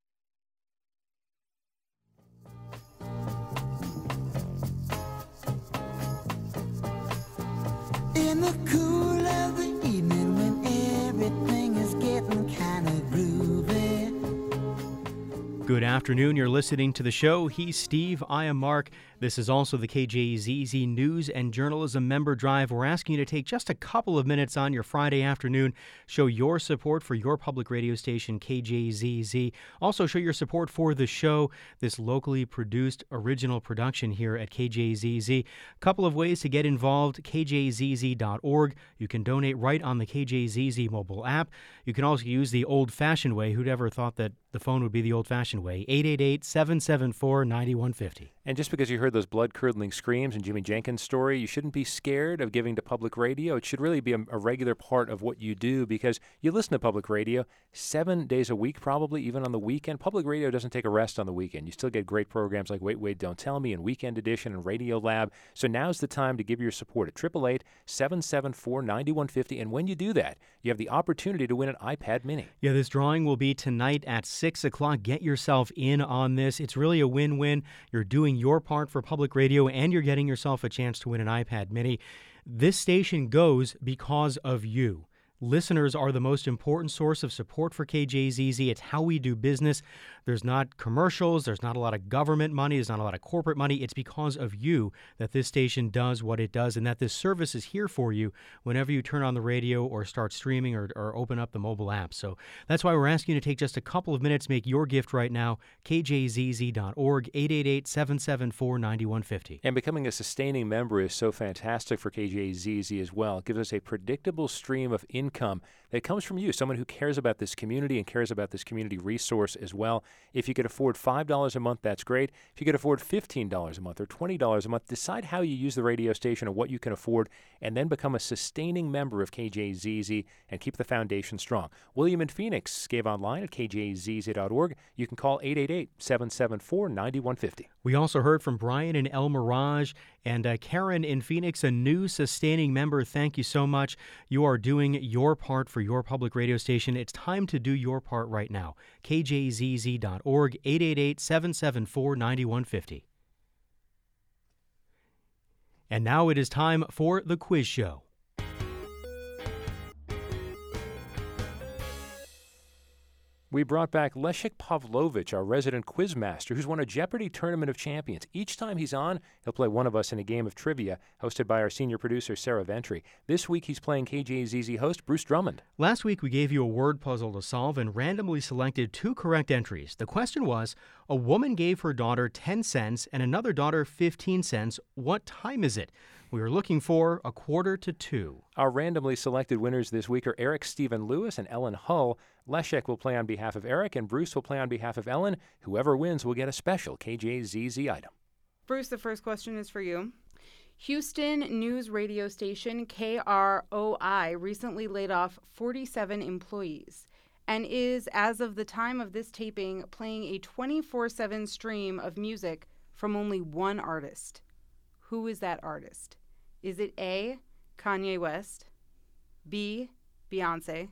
In the cool of the evening when everything is getting kind of groovy. Good afternoon. You're listening to the show. He's Steve. I am Mark. This is also the K J Z Z News and Journalism Member Drive. We're asking you to take just a couple of minutes on your Friday afternoon. Show your support for your public radio station, K J Z Z. Also show your support for the show, this locally produced original production here at K J Z Z. A couple of ways to get involved, K J Z Z dot org. You can donate right on the K J Z Z mobile app. You can also use the old-fashioned way. Who'd ever thought that the phone would be the old-fashioned way? eight eight eight, seven seven four, nine one five zero. And just because you heard those blood-curdling screams in Jimmy Jenkins' story, you shouldn't be scared of giving to public radio. It should really be a, a regular part of what you do because you listen to public radio seven days a week, probably, even on the weekend. Public radio doesn't take a rest on the weekend. You still get great programs like Wait, Wait, Don't Tell Me and Weekend Edition and Radio Lab. So now's the time to give your support at eight eight eight, seven seven four, nine one five zero. And when you do that, you have the opportunity to win an iPad mini. Yeah, this drawing will be tonight at six o'clock. Get yourself in on this. It's really a win-win. You're doing your part for public radio, and you're getting yourself a chance to win an iPad mini. This station goes because of you. Listeners are the most important source of support for K J Z Z. It's how we do business. There's not commercials. There's not a lot of government money. There's not a lot of corporate money. It's because of you that this station does what it does and that this service is here for you whenever you turn on the radio or start streaming or, or open up the mobile app. So that's why we're asking you to take just a couple of minutes, make your gift right now, k j z z dot org, eight eight eight, seven seven four, nine one five zero. And becoming a sustaining member is so fantastic for K J Z Z as well. It gives us a predictable stream of income that comes from you, someone who cares about this community and cares about this community resource as well. If you could afford five dollars a month, that's great. If you could afford fifteen dollars a month or twenty dollars a month, decide how you use the radio station and what you can afford, and then become a sustaining member of K J Z Z and keep the foundation strong. William in Phoenix gave online at k j z z dot org. You can call eight eight eight, seven seven four, nine one five zero. We also heard from Brian in El Mirage and uh, Karen in Phoenix, a new sustaining member. Thank you so much. You are doing your part for your public radio station. It's time to do your part right now. k j z z dot org, eight eight eight, seven seven four, nine one five zero. And now it is time for the quiz show. We brought back Leszek Pawlowicz, our resident quizmaster, who's won a Jeopardy! Tournament of Champions. Each time he's on, he'll play one of us in a game of trivia, hosted by our senior producer, Sarah Ventry. This week, he's playing K J Z Z host Bruce Drummond. Last week, we gave you a word puzzle to solve and randomly selected two correct entries. The question was, a woman gave her daughter ten cents and another daughter fifteen cents. What time is it? We were looking for a quarter to two. Our randomly selected winners this week are Eric Stephen Lewis and Ellen Hull. Leszek will play on behalf of Eric, and Bruce will play on behalf of Ellen. Whoever wins will get a special K J Z Z item. Bruce, the first question is for you. Houston news radio station K R O I recently laid off forty-seven employees and is, as of the time of this taping, playing a twenty-four seven stream of music from only one artist. Who is that artist? Is it A, Kanye West, B, Beyonce,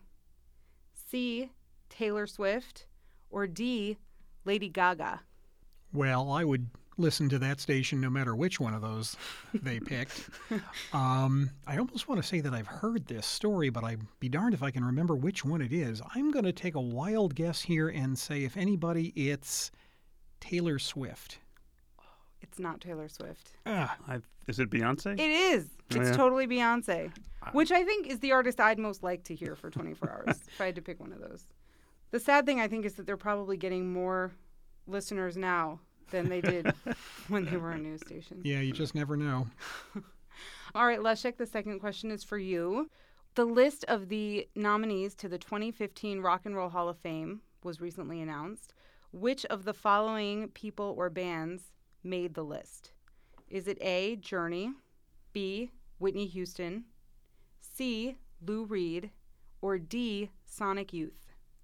C, Taylor Swift, or D, Lady Gaga? Well, I would listen to that station no matter which one of those they picked. Um, I almost want to say that I've heard this story, but I'd be darned if I can remember which one it is. I'm going to take a wild guess here and say, if anybody, it's Taylor Swift. It's not Taylor Swift. Ah, I've, is it Beyonce? It is. It's yeah. totally Beyonce, which I think is the artist I'd most like to hear for twenty-four hours if I had to pick one of those. The sad thing, I think, is that they're probably getting more listeners now than they did when they were a news station. Yeah, you just never know. All right, Leszek, the second question is for you. The list of the nominees to the twenty fifteen Rock and Roll Hall of Fame was recently announced. Which of the following people or bands made the list? Is it A, Journey, B, Whitney Houston, C, Lou Reed, or D, Sonic Youth?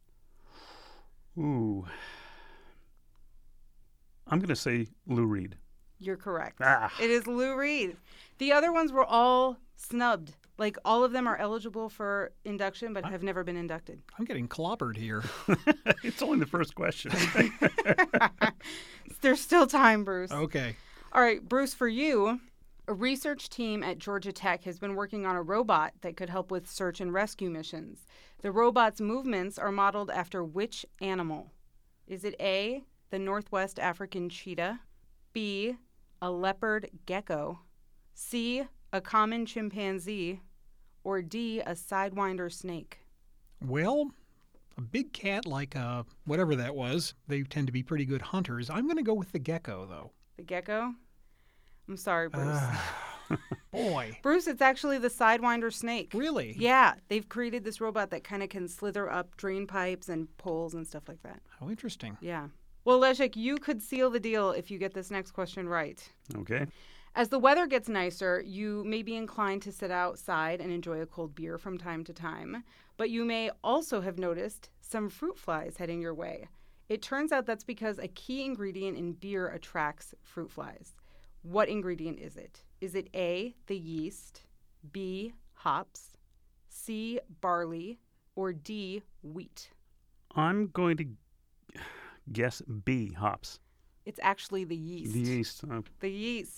Ooh. I'm going to say Lou Reed. You're correct. Ah. It is Lou Reed. The other ones were all snubbed. Like, all of them are eligible for induction, but have never been inducted. I'm getting clobbered here. It's only the first question. There's still time, Bruce. Okay. All right, Bruce, for you, a research team at Georgia Tech has been working on a robot that could help with search and rescue missions. The robot's movements are modeled after which animal? Is it A, the Northwest African cheetah, B, a leopard gecko, C, a common chimpanzee, or D, a sidewinder snake? Well, a big cat like uh, whatever that was, they tend to be pretty good hunters. I'm going to go with the gecko, though. The gecko? I'm sorry, Bruce. Uh, boy. Bruce, it's actually the sidewinder snake. Really? Yeah. They've created this robot that kind of can slither up drain pipes and poles and stuff like that. How interesting. Yeah. Well, Leszek, you could seal the deal if you get this next question right. Okay. As the weather gets nicer, you may be inclined to sit outside and enjoy a cold beer from time to time, but you may also have noticed some fruit flies heading your way. It turns out that's because a key ingredient in beer attracts fruit flies. What ingredient is it? Is it A, the yeast, B, hops, C, barley, or D, wheat? I'm going to guess B, hops. It's actually the yeast. The yeast. Uh, The yeast.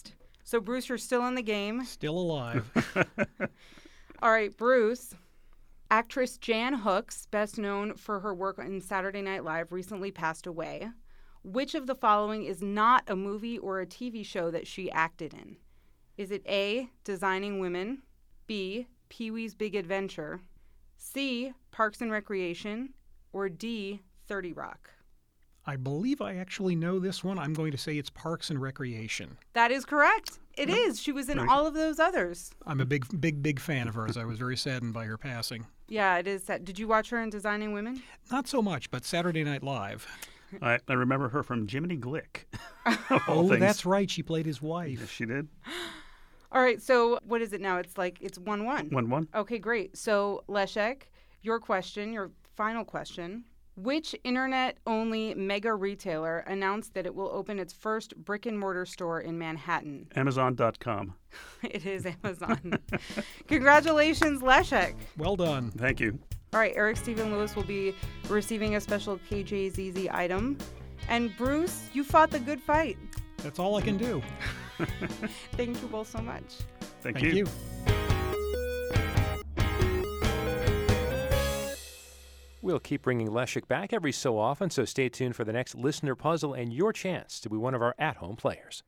So, Bruce, you're still in the game. Still alive. All right, Bruce. Actress Jan Hooks, best known for her work on Saturday Night Live, recently passed away. Which of the following is not a movie or a T V show that she acted in? Is it A, Designing Women, B, Pee-wee's Big Adventure, C, Parks and Recreation, or D, thirty Rock? I believe I actually know this one. I'm going to say it's Parks and Recreation. That is correct. It Yep. is. She was in Very- all of those others. I'm a big, big, big fan of hers. I was very saddened by her passing. Yeah, it is. That. Did you watch her in Designing Women? Not so much, but Saturday Night Live. I, I remember her from Jiminy Glick. Oh, that's right. She played his wife. Yes, she did. All right, so what is it now? It's like, it's one one. one one. Okay, great. So, Leszek, your question, your final question. Which internet-only mega retailer announced that it will open its first brick-and-mortar store in Manhattan? Amazon dot com. It is Amazon. Congratulations, Leszek. Well done. Thank you. All right, Eric Stephen Lewis will be receiving a special K J Z Z item. And Bruce, you fought the good fight. That's all I can do. Thank you both so much. Thank, Thank you. We'll keep bringing Leszek back every so often, so stay tuned for the next listener puzzle and your chance to be one of our at-home players.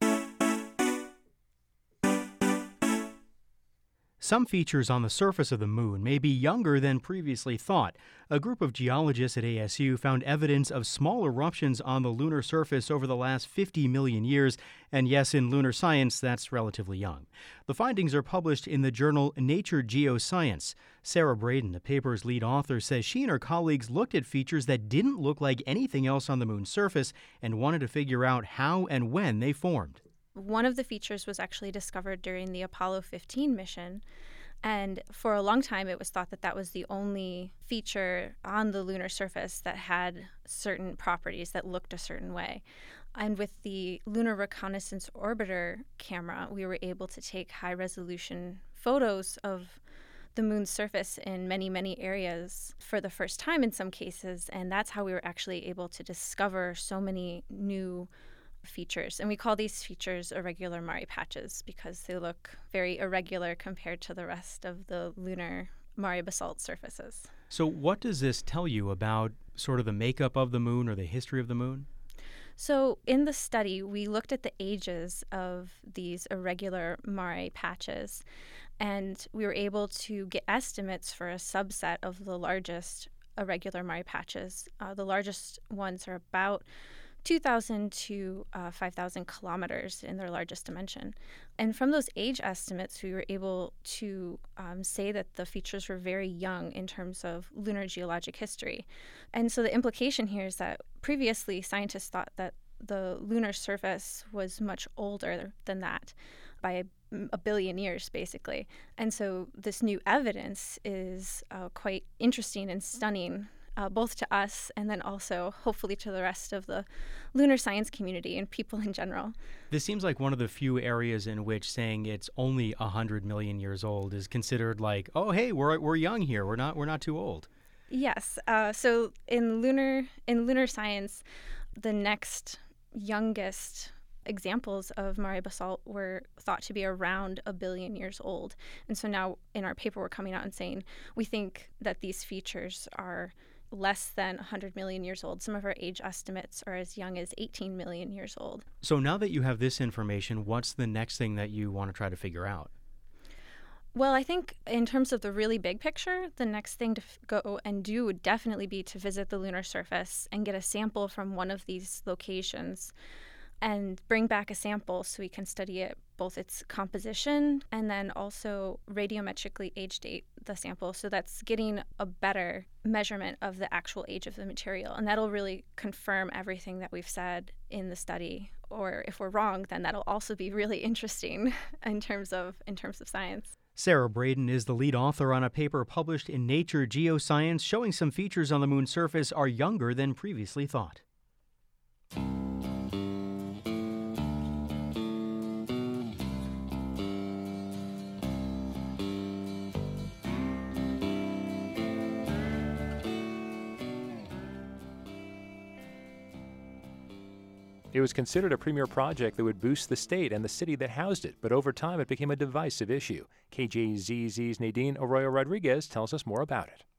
Some features on the surface of the moon may be younger than previously thought. A group of geologists at A S U found evidence of small eruptions on the lunar surface over the last fifty million years, and yes, in lunar science, that's relatively young. The findings are published in the journal Nature Geoscience. Sarah Braden, the paper's lead author, says she and her colleagues looked at features that didn't look like anything else on the moon's surface and wanted to figure out how and when they formed. One of the features was actually discovered during the Apollo fifteen mission, and for a long time it was thought that that was the only feature on the lunar surface that had certain properties that looked a certain way. And with the Lunar Reconnaissance Orbiter camera, we were able to take high-resolution photos of the moon's surface in many, many areas for the first time in some cases, and that's how we were actually able to discover so many new features. And we call these features irregular Mare patches because they look very irregular compared to the rest of the lunar Mare basalt surfaces. So what does this tell you about sort of the makeup of the moon or the history of the moon? So in the study, we looked at the ages of these irregular Mare patches, and we were able to get estimates for a subset of the largest irregular Mare patches. Uh, the largest ones are about two thousand to uh, five thousand kilometers in their largest dimension. And from those age estimates, we were able to um, say that the features were very young in terms of lunar geologic history. And so the implication here is that previously scientists thought that the lunar surface was much older than that by a, a billion years, basically. And so this new evidence is uh, quite interesting and stunning, Uh, both to us and then also hopefully to the rest of the lunar science community and people in general. This seems like one of the few areas in which saying it's only one hundred million years old is considered like, oh, hey, we're we're young here. We're not we're not too old. Yes. Uh, so in lunar in lunar science, the next youngest examples of Mare basalt were thought to be around a billion years old. And so now in our paper we're coming out and saying we think that these features are less than one hundred million years old. Some of our age estimates are as young as eighteen million years old. So now that you have this information, what's the next thing that you want to try to figure out? Well, I think in terms of the really big picture, the next thing to f- go and do would definitely be to visit the lunar surface and get a sample from one of these locations and bring back a sample so we can study it, both its composition and then also radiometrically age date the sample. So that's getting a better measurement of the actual age of the material. And that'll really confirm everything that we've said in the study. Or if we're wrong, then that'll also be really interesting in terms of in terms of science. Sarah Braden is the lead author on a paper published in Nature Geoscience showing some features on the moon's surface are younger than previously thought. It was considered a premier project that would boost the state and the city that housed it, but over time it became a divisive issue. K J Z Z's Nadine Arroyo Rodriguez tells us more about it.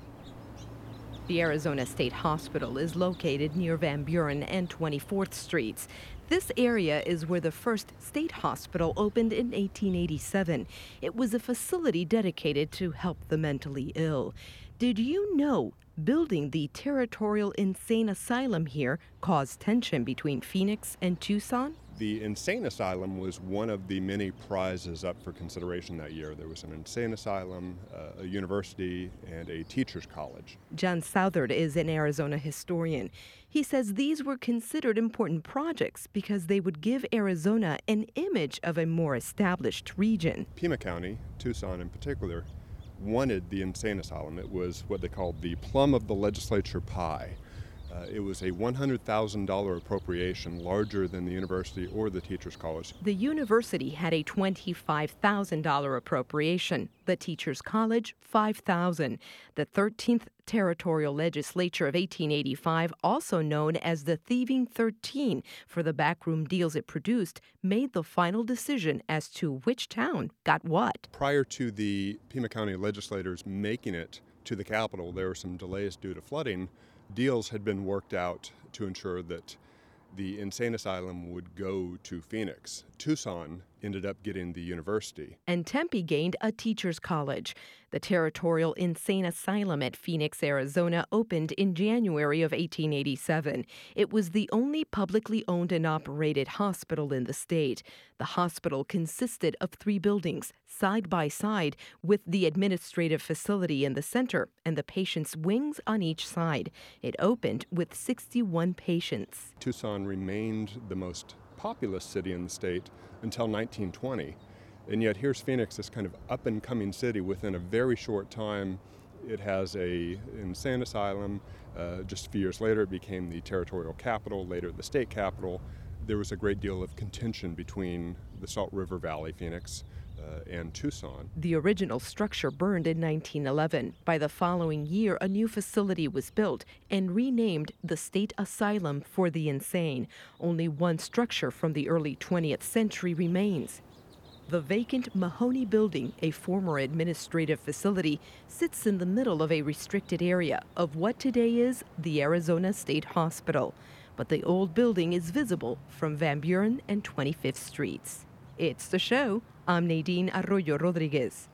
The Arizona State Hospital is located near Van Buren and twenty-fourth Streets. This area is where the first state hospital opened in eighteen eighty-seven. It was a facility dedicated to help the mentally ill. Did you know building the Territorial Insane Asylum here caused tension between Phoenix and Tucson? The Insane Asylum was one of the many prizes up for consideration that year. There was an insane asylum, uh, a university, and a teacher's college. John Southard is an Arizona historian. He says these were considered important projects because they would give Arizona an image of a more established region. Pima County, Tucson in particular, wanted the insane asylum. It was what they called the plum of the legislature pie. Uh, it was a one hundred thousand dollars appropriation, larger than the university or the teacher's college. The university had a twenty-five thousand dollars appropriation, the teacher's college five thousand dollars. The thirteenth Territorial Legislature of eighteen eighty-five, also known as the Thieving thirteen, for the backroom deals it produced, made the final decision as to which town got what. Prior to the Pima County legislators making it to the Capitol, there were some delays due to flooding. Deals had been worked out to ensure that the insane asylum would go to Phoenix. Tucson ended up getting the university. And Tempe gained a teacher's college. The Territorial Insane Asylum at Phoenix, Arizona opened in January of eighteen eighty-seven. It was the only publicly owned and operated hospital in the state. The hospital consisted of three buildings, side by side, with the administrative facility in the center and the patients' wings on each side. It opened with sixty-one patients. Tucson remained the most populous city in the state until nineteen twenty. And yet here's Phoenix, this kind of up-and-coming city. Within a very short time, it has a insane asylum. Uh, just a few years later, it became the territorial capital, later the state capital. There was a great deal of contention between the Salt River Valley, Phoenix, uh, and Tucson. The original structure burned in nineteen eleven. By the following year, a new facility was built and renamed the State Asylum for the Insane. Only one structure from the early twentieth century remains. The vacant Mahoney Building, a former administrative facility, sits in the middle of a restricted area of what today is the Arizona State Hospital. But the old building is visible from Van Buren and twenty-fifth Streets. It's the show. I'm Nadine Arroyo Rodriguez.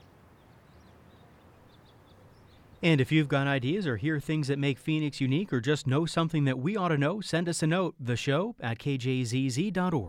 And if you've got ideas or hear things that make Phoenix unique or just know something that we ought to know, send us a note, the show at k j z z dot org.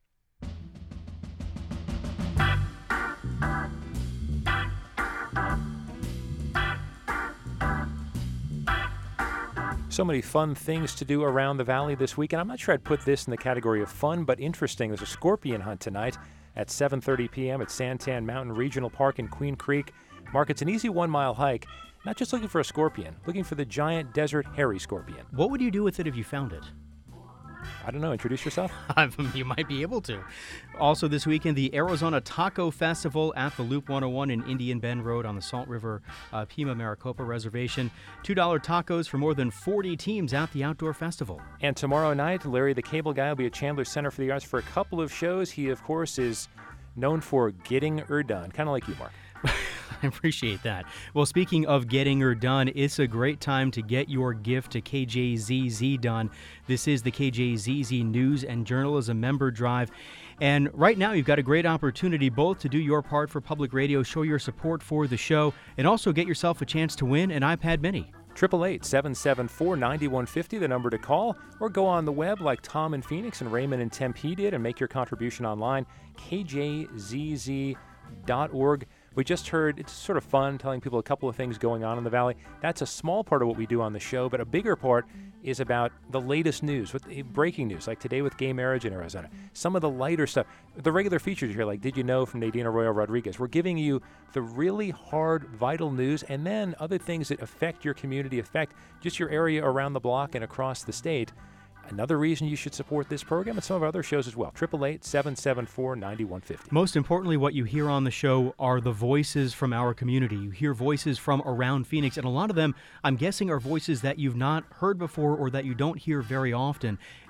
So many fun things to do around the valley this weekend. I'm not sure I'd put this in the category of fun, but interesting. There's a scorpion hunt tonight at seven thirty p.m. at Santan Mountain Regional Park in Queen Creek. Mark, it's an easy one-mile hike. Not just looking for a scorpion, looking for the giant desert hairy scorpion. What would you do with it if you found it? I don't know. Introduce yourself. You might be able to. Also this weekend, the Arizona Taco Festival at the Loop one oh one in Indian Bend Road on the Salt River uh, Pima Maricopa Reservation. two dollar tacos for more than forty teams at the outdoor festival. And tomorrow night, Larry the Cable Guy will be at Chandler Center for the Arts for a couple of shows. He, of course, is known for getting her done, kind of like you, Mark. I appreciate that. Well, speaking of getting her done, it's a great time to get your gift to K J Z Z done. This is the K J Z Z News and Journalism Member Drive. And right now, you've got a great opportunity both to do your part for public radio, show your support for the show, and also get yourself a chance to win an iPad Mini. eight eight eight, seven seven four, nine one five zero, the number to call, or go on the web like Tom in Phoenix and Raymond in Tempe did and make your contribution online, k j z z dot org. We just heard, it's sort of fun telling people a couple of things going on in the Valley. That's a small part of what we do on the show, but a bigger part is about the latest news, with breaking news, like today with gay marriage in Arizona. Some of the lighter stuff, the regular features here, like Did You Know from Nadine Arroyo Rodriguez. We're giving you the really hard, vital news, and then other things that affect your community, affect just your area around the block and across the state. Another reason you should support this program and some of our other shows as well. eight eight eight, seven seven four, nine one five zero. Most importantly, what you hear on the show are the voices from our community. You hear voices from around Phoenix, and a lot of them, I'm guessing, are voices that you've not heard before or that you don't hear very often.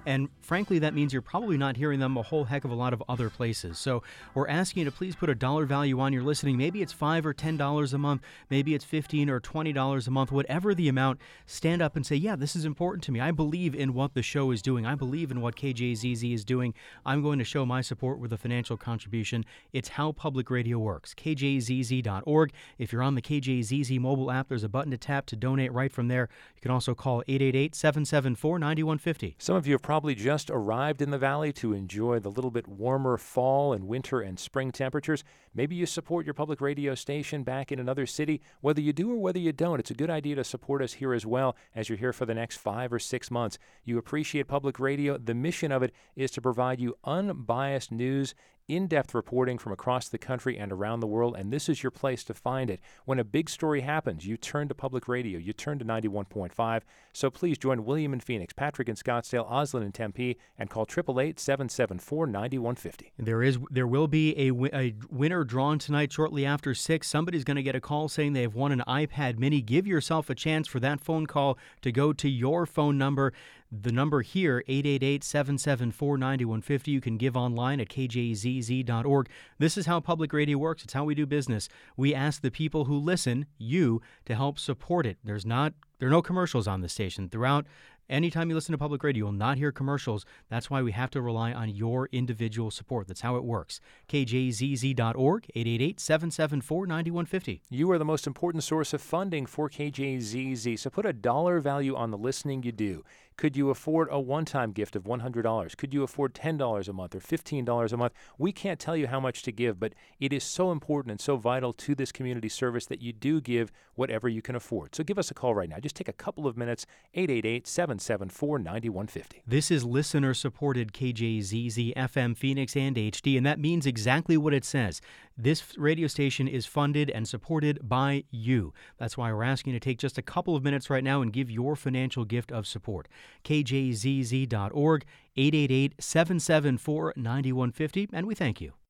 And frankly, that means you're probably not hearing them a whole heck of a lot of other places. So we're asking you to please put a dollar value on your listening. Maybe it's five or ten dollars a month. Maybe it's fifteen or twenty dollars a month. Whatever the amount, stand up and say, yeah, this is important to me. I believe in what the show is doing. I believe in what K J Z Z is doing. I'm going to show my support with a financial contribution. It's how public radio works. K J Z Z dot org. If you're on the K J Z Z mobile app, there's a button to tap to donate right from there. You can also call eight eight eight, seven seven four, nine one five zero. Some of you have probably just arrived in the valley to enjoy the little bit warmer fall and winter and spring temperatures. Maybe you support your public radio station back in another city. Whether you do or whether you don't, it's a good idea to support us here as well as you're here for the next five or six months. You appreciate public radio. The mission of it is to provide you unbiased news, in-depth reporting from across the country and around the world, and this is your place to find it. When a big story happens, you turn to public radio, you turn to ninety-one point five. So please join William in Phoenix, Patrick in Scottsdale, Oslin in Tempe, and call eight eight eight, seven seven four, nine one five zero. There is, there will be a, a winner drawn tonight shortly after six. Somebody's going to get a call saying they have won an iPad mini. Give yourself a chance for that phone call to go to your phone number. The number here, eight eight eight, seven seven four, nine one five zero. You can give online at K J Z Z dot org. This is how public radio works. It's how we do business. We ask the people who listen, you, to help support it. There's not, there are no commercials on the station. Throughout, anytime you listen to public radio, you'll not hear commercials. That's why we have to rely on your individual support. That's how it works. K J Z Z dot org, eight eight eight, seven seven four, nine one five zero. You are the most important source of funding for K J Z Z, so put a dollar value on the listening you do. Could you afford a one-time gift of one hundred dollars? Could you afford ten dollars a month or fifteen dollars a month? We can't tell you how much to give, but it is so important and so vital to this community service that you do give whatever you can afford. So give us a call right now. Just take a couple of minutes, eight eight eight, seven seven four, nine one five zero. This is listener-supported K J Z Z F M Phoenix and H D, and that means exactly what it says. This radio station is funded and supported by you. That's why we're asking you to take just a couple of minutes right now and give your financial gift of support. K J Z Z dot org, eight eight eight, seven seven four, nine one five zero, and we thank you.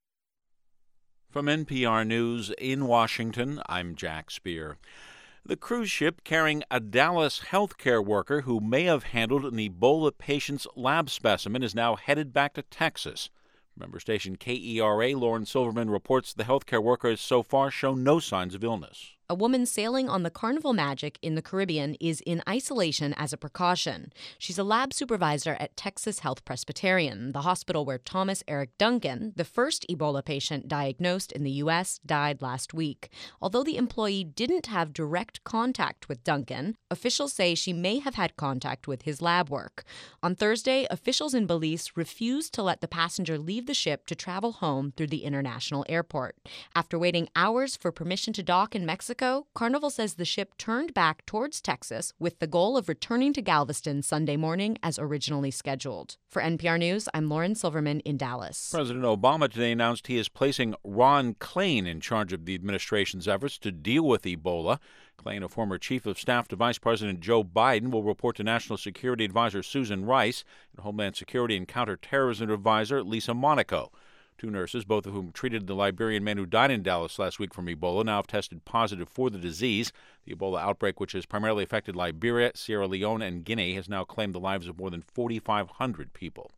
From N P R News in Washington, I'm Jack Speer. The cruise ship carrying a Dallas healthcare worker who may have handled an Ebola patient's lab specimen is now headed back to Texas. Member station K E R A, Lauren Silverman, reports the healthcare worker has so far shown no signs of illness. A woman sailing on the Carnival Magic in the Caribbean is in isolation as a precaution. She's a lab supervisor at Texas Health Presbyterian, the hospital where Thomas Eric Duncan, the first Ebola patient diagnosed in the U S, died last week. Although the employee didn't have direct contact with Duncan, officials say she may have had contact with his lab work. On Thursday, officials in Belize refused to let the passenger leave the ship to travel home through the international airport. After waiting hours for permission to dock in Mexico, Carnival says the ship turned back towards Texas with the goal of returning to Galveston Sunday morning as originally scheduled. For N P R News, I'm Lauren Silverman in Dallas. President Obama today announced he is placing Ron Klain in charge of the administration's efforts to deal with Ebola. Klain, a former chief of staff to Vice President Joe Biden, will report to National Security Advisor Susan Rice and Homeland Security and Counterterrorism Advisor Lisa Monaco. Two nurses, both of whom treated the Liberian man who died in Dallas last week from Ebola, now have tested positive for the disease. The Ebola outbreak, which has primarily affected Liberia, Sierra Leone, and Guinea, has now claimed the lives of more than forty-five hundred people.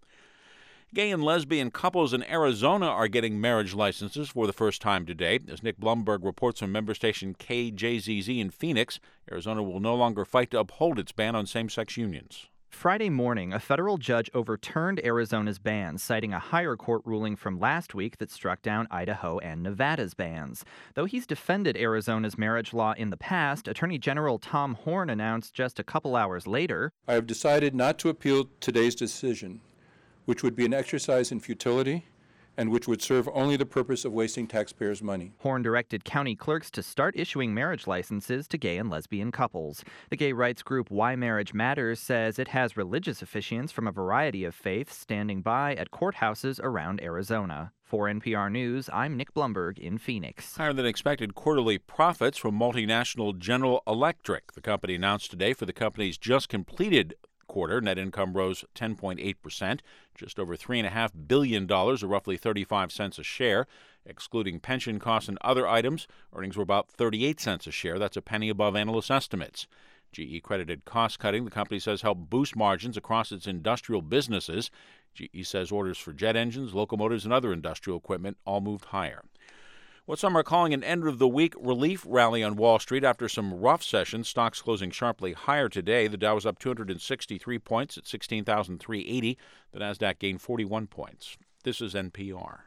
Gay and lesbian couples in Arizona are getting marriage licenses for the first time today. As Nick Blumberg reports from member station K J Z Z in Phoenix, Arizona will no longer fight to uphold its ban on same-sex unions. Friday morning, a federal judge overturned Arizona's ban, citing a higher court ruling from last week that struck down Idaho and Nevada's bans. Though he's defended Arizona's marriage law in the past, Attorney General Tom Horne announced just a couple hours later, I have decided not to appeal today's decision, which would be an exercise in futility and which would serve only the purpose of wasting taxpayers' money. Horne directed county clerks to start issuing marriage licenses to gay and lesbian couples. The gay rights group Why Marriage Matters says it has religious officiants from a variety of faiths standing by at courthouses around Arizona. For N P R News, I'm Nick Blumberg in Phoenix. Higher than expected quarterly profits from multinational General Electric. The company announced today for the company's just completed quarter, net income rose ten point eight percent, just over three point five billion dollars, or roughly thirty-five cents a share. Excluding pension costs and other items, earnings were about thirty-eight cents a share. That's a penny above analyst estimates. G E credited cost-cutting, the company says, helped boost margins across its industrial businesses. G E says orders for jet engines, locomotives, and other industrial equipment all moved higher. What some are calling an end-of-the-week relief rally on Wall Street after some rough sessions. Stocks closing sharply higher today. The Dow was up two hundred sixty-three points at sixteen thousand three hundred eighty. The Nasdaq gained forty-one points. This is N P R.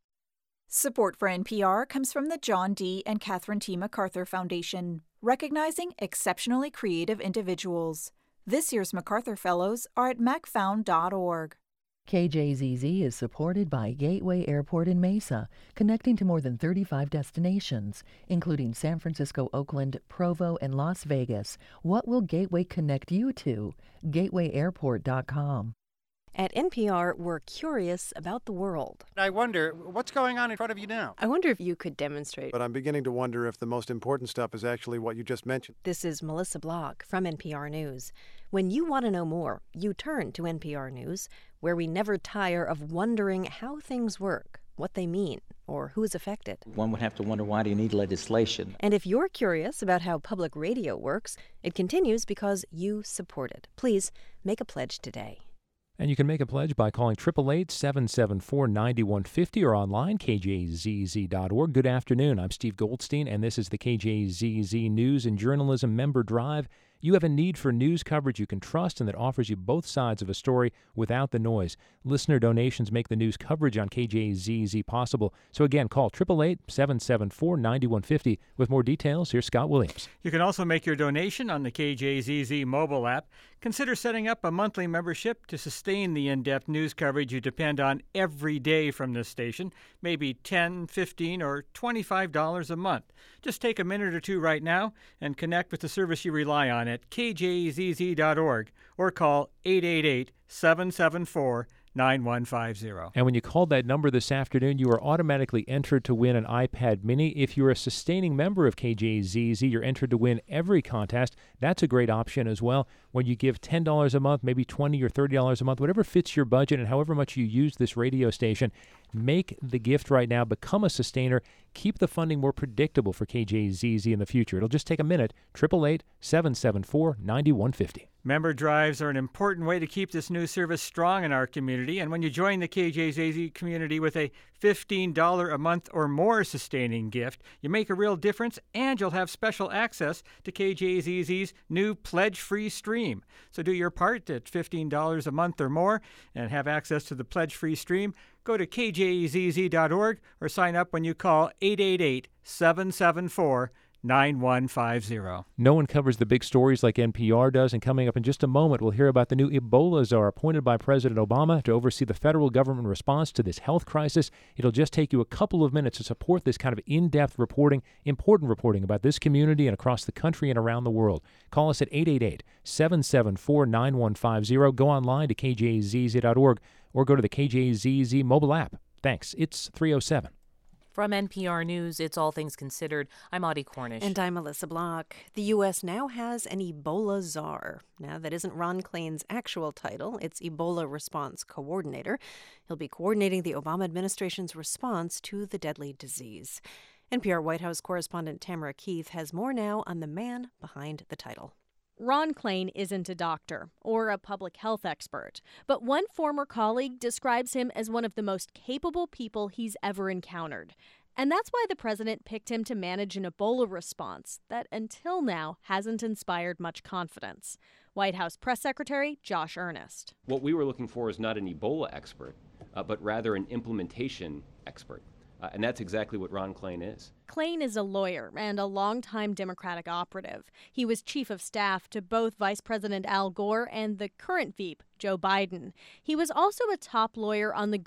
Support for N P R comes from the John D. and Catherine T. MacArthur Foundation, recognizing exceptionally creative individuals. This year's MacArthur Fellows are at mac found dot org. K J Z Z is supported by Gateway Airport in Mesa, connecting to more than thirty-five destinations, including San Francisco, Oakland, Provo, and Las Vegas. What will Gateway connect you to? gateway airport dot com. At N P R, we're curious about the world. I wonder, what's going on in front of you now? I wonder if you could demonstrate. But I'm beginning to wonder if the most important stuff is actually what you just mentioned. This is Melissa Block from N P R News. When you want to know more, you turn to N P R News, where we never tire of wondering how things work, what they mean, or who is affected. One would have to wonder, why do you need legislation? And if you're curious about how public radio works, it continues because you support it. Please make a pledge today. And you can make a pledge by calling eight eight eight, seven seven four, nine one five zero or online, k j z z dot org. Good afternoon. I'm Steve Goldstein, and this is the K J Z Z News and Journalism Member Drive. You have a need for news coverage you can trust and that offers you both sides of a story without the noise. Listener donations make the news coverage on K J Z Z possible. So again, call eight eight eight, seven seven four, nine one five zero. With more details, here's Scott Williams. You can also make your donation on the K J Z Z mobile app. Consider setting up a monthly membership to sustain the in-depth news coverage you depend on every day from this station, maybe ten dollars, fifteen dollars, or twenty-five dollars a month. Just take a minute or two right now and connect with the service you rely on at k j z z dot org or call eight eight eight, seven seven four, nine one five zero. And when you called that number this afternoon, you are automatically entered to win an iPad mini. If you're a sustaining member of K J Z Z, you're entered to win every contest. That's a great option as well. When you give ten dollars a month, maybe twenty dollars or thirty dollars a month, whatever fits your budget and however much you use this radio station, make the gift right now. Become a sustainer. Keep the funding more predictable for K J Z Z in the future. It'll just take a minute. eight eight eight, seven seven four, nine one five zero. Member drives are an important way to keep this news service strong in our community, and when you join the K J Z Z community with a fifteen dollars a month or more sustaining gift, you make a real difference, and you'll have special access to K J Z Z's new pledge-free stream. So do your part at fifteen dollars a month or more and have access to the pledge-free stream. Go to k j z z dot org or sign up when you call eight eight eight, seven seven four, nine one five zero. No one covers the big stories like N P R does, and coming up in just a moment, we'll hear about the new Ebola czar appointed by President Obama to oversee the federal government response to this health crisis. It'll just take you a couple of minutes to support this kind of in-depth reporting, important reporting about this community and across the country and around the world. Call us at eight eight eight, seven seven four, nine one five zero. Go online to k j z z dot org or go to the K J Z Z mobile app. Thanks. It's three oh seven. From N P R News, it's All Things Considered. I'm Audie Cornish. And I'm Melissa Block. The U S now has an Ebola czar. Now, that isn't Ron Klain's actual title. It's Ebola Response Coordinator. He'll be coordinating the Obama administration's response to the deadly disease. N P R White House correspondent Tamara Keith has more now on the man behind the title. Ron Klain isn't a doctor or a public health expert, but one former colleague describes him as one of the most capable people he's ever encountered. And that's why the president picked him to manage an Ebola response that until now hasn't inspired much confidence. White House Press Secretary Josh Earnest. What we were looking for is not an Ebola expert, uh, but rather an implementation expert. Uh, and that's exactly what Ron Klain is. Klain is a lawyer and a longtime Democratic operative. He was chief of staff to both Vice President Al Gore and the current V P, Joe Biden. He was also a top lawyer on the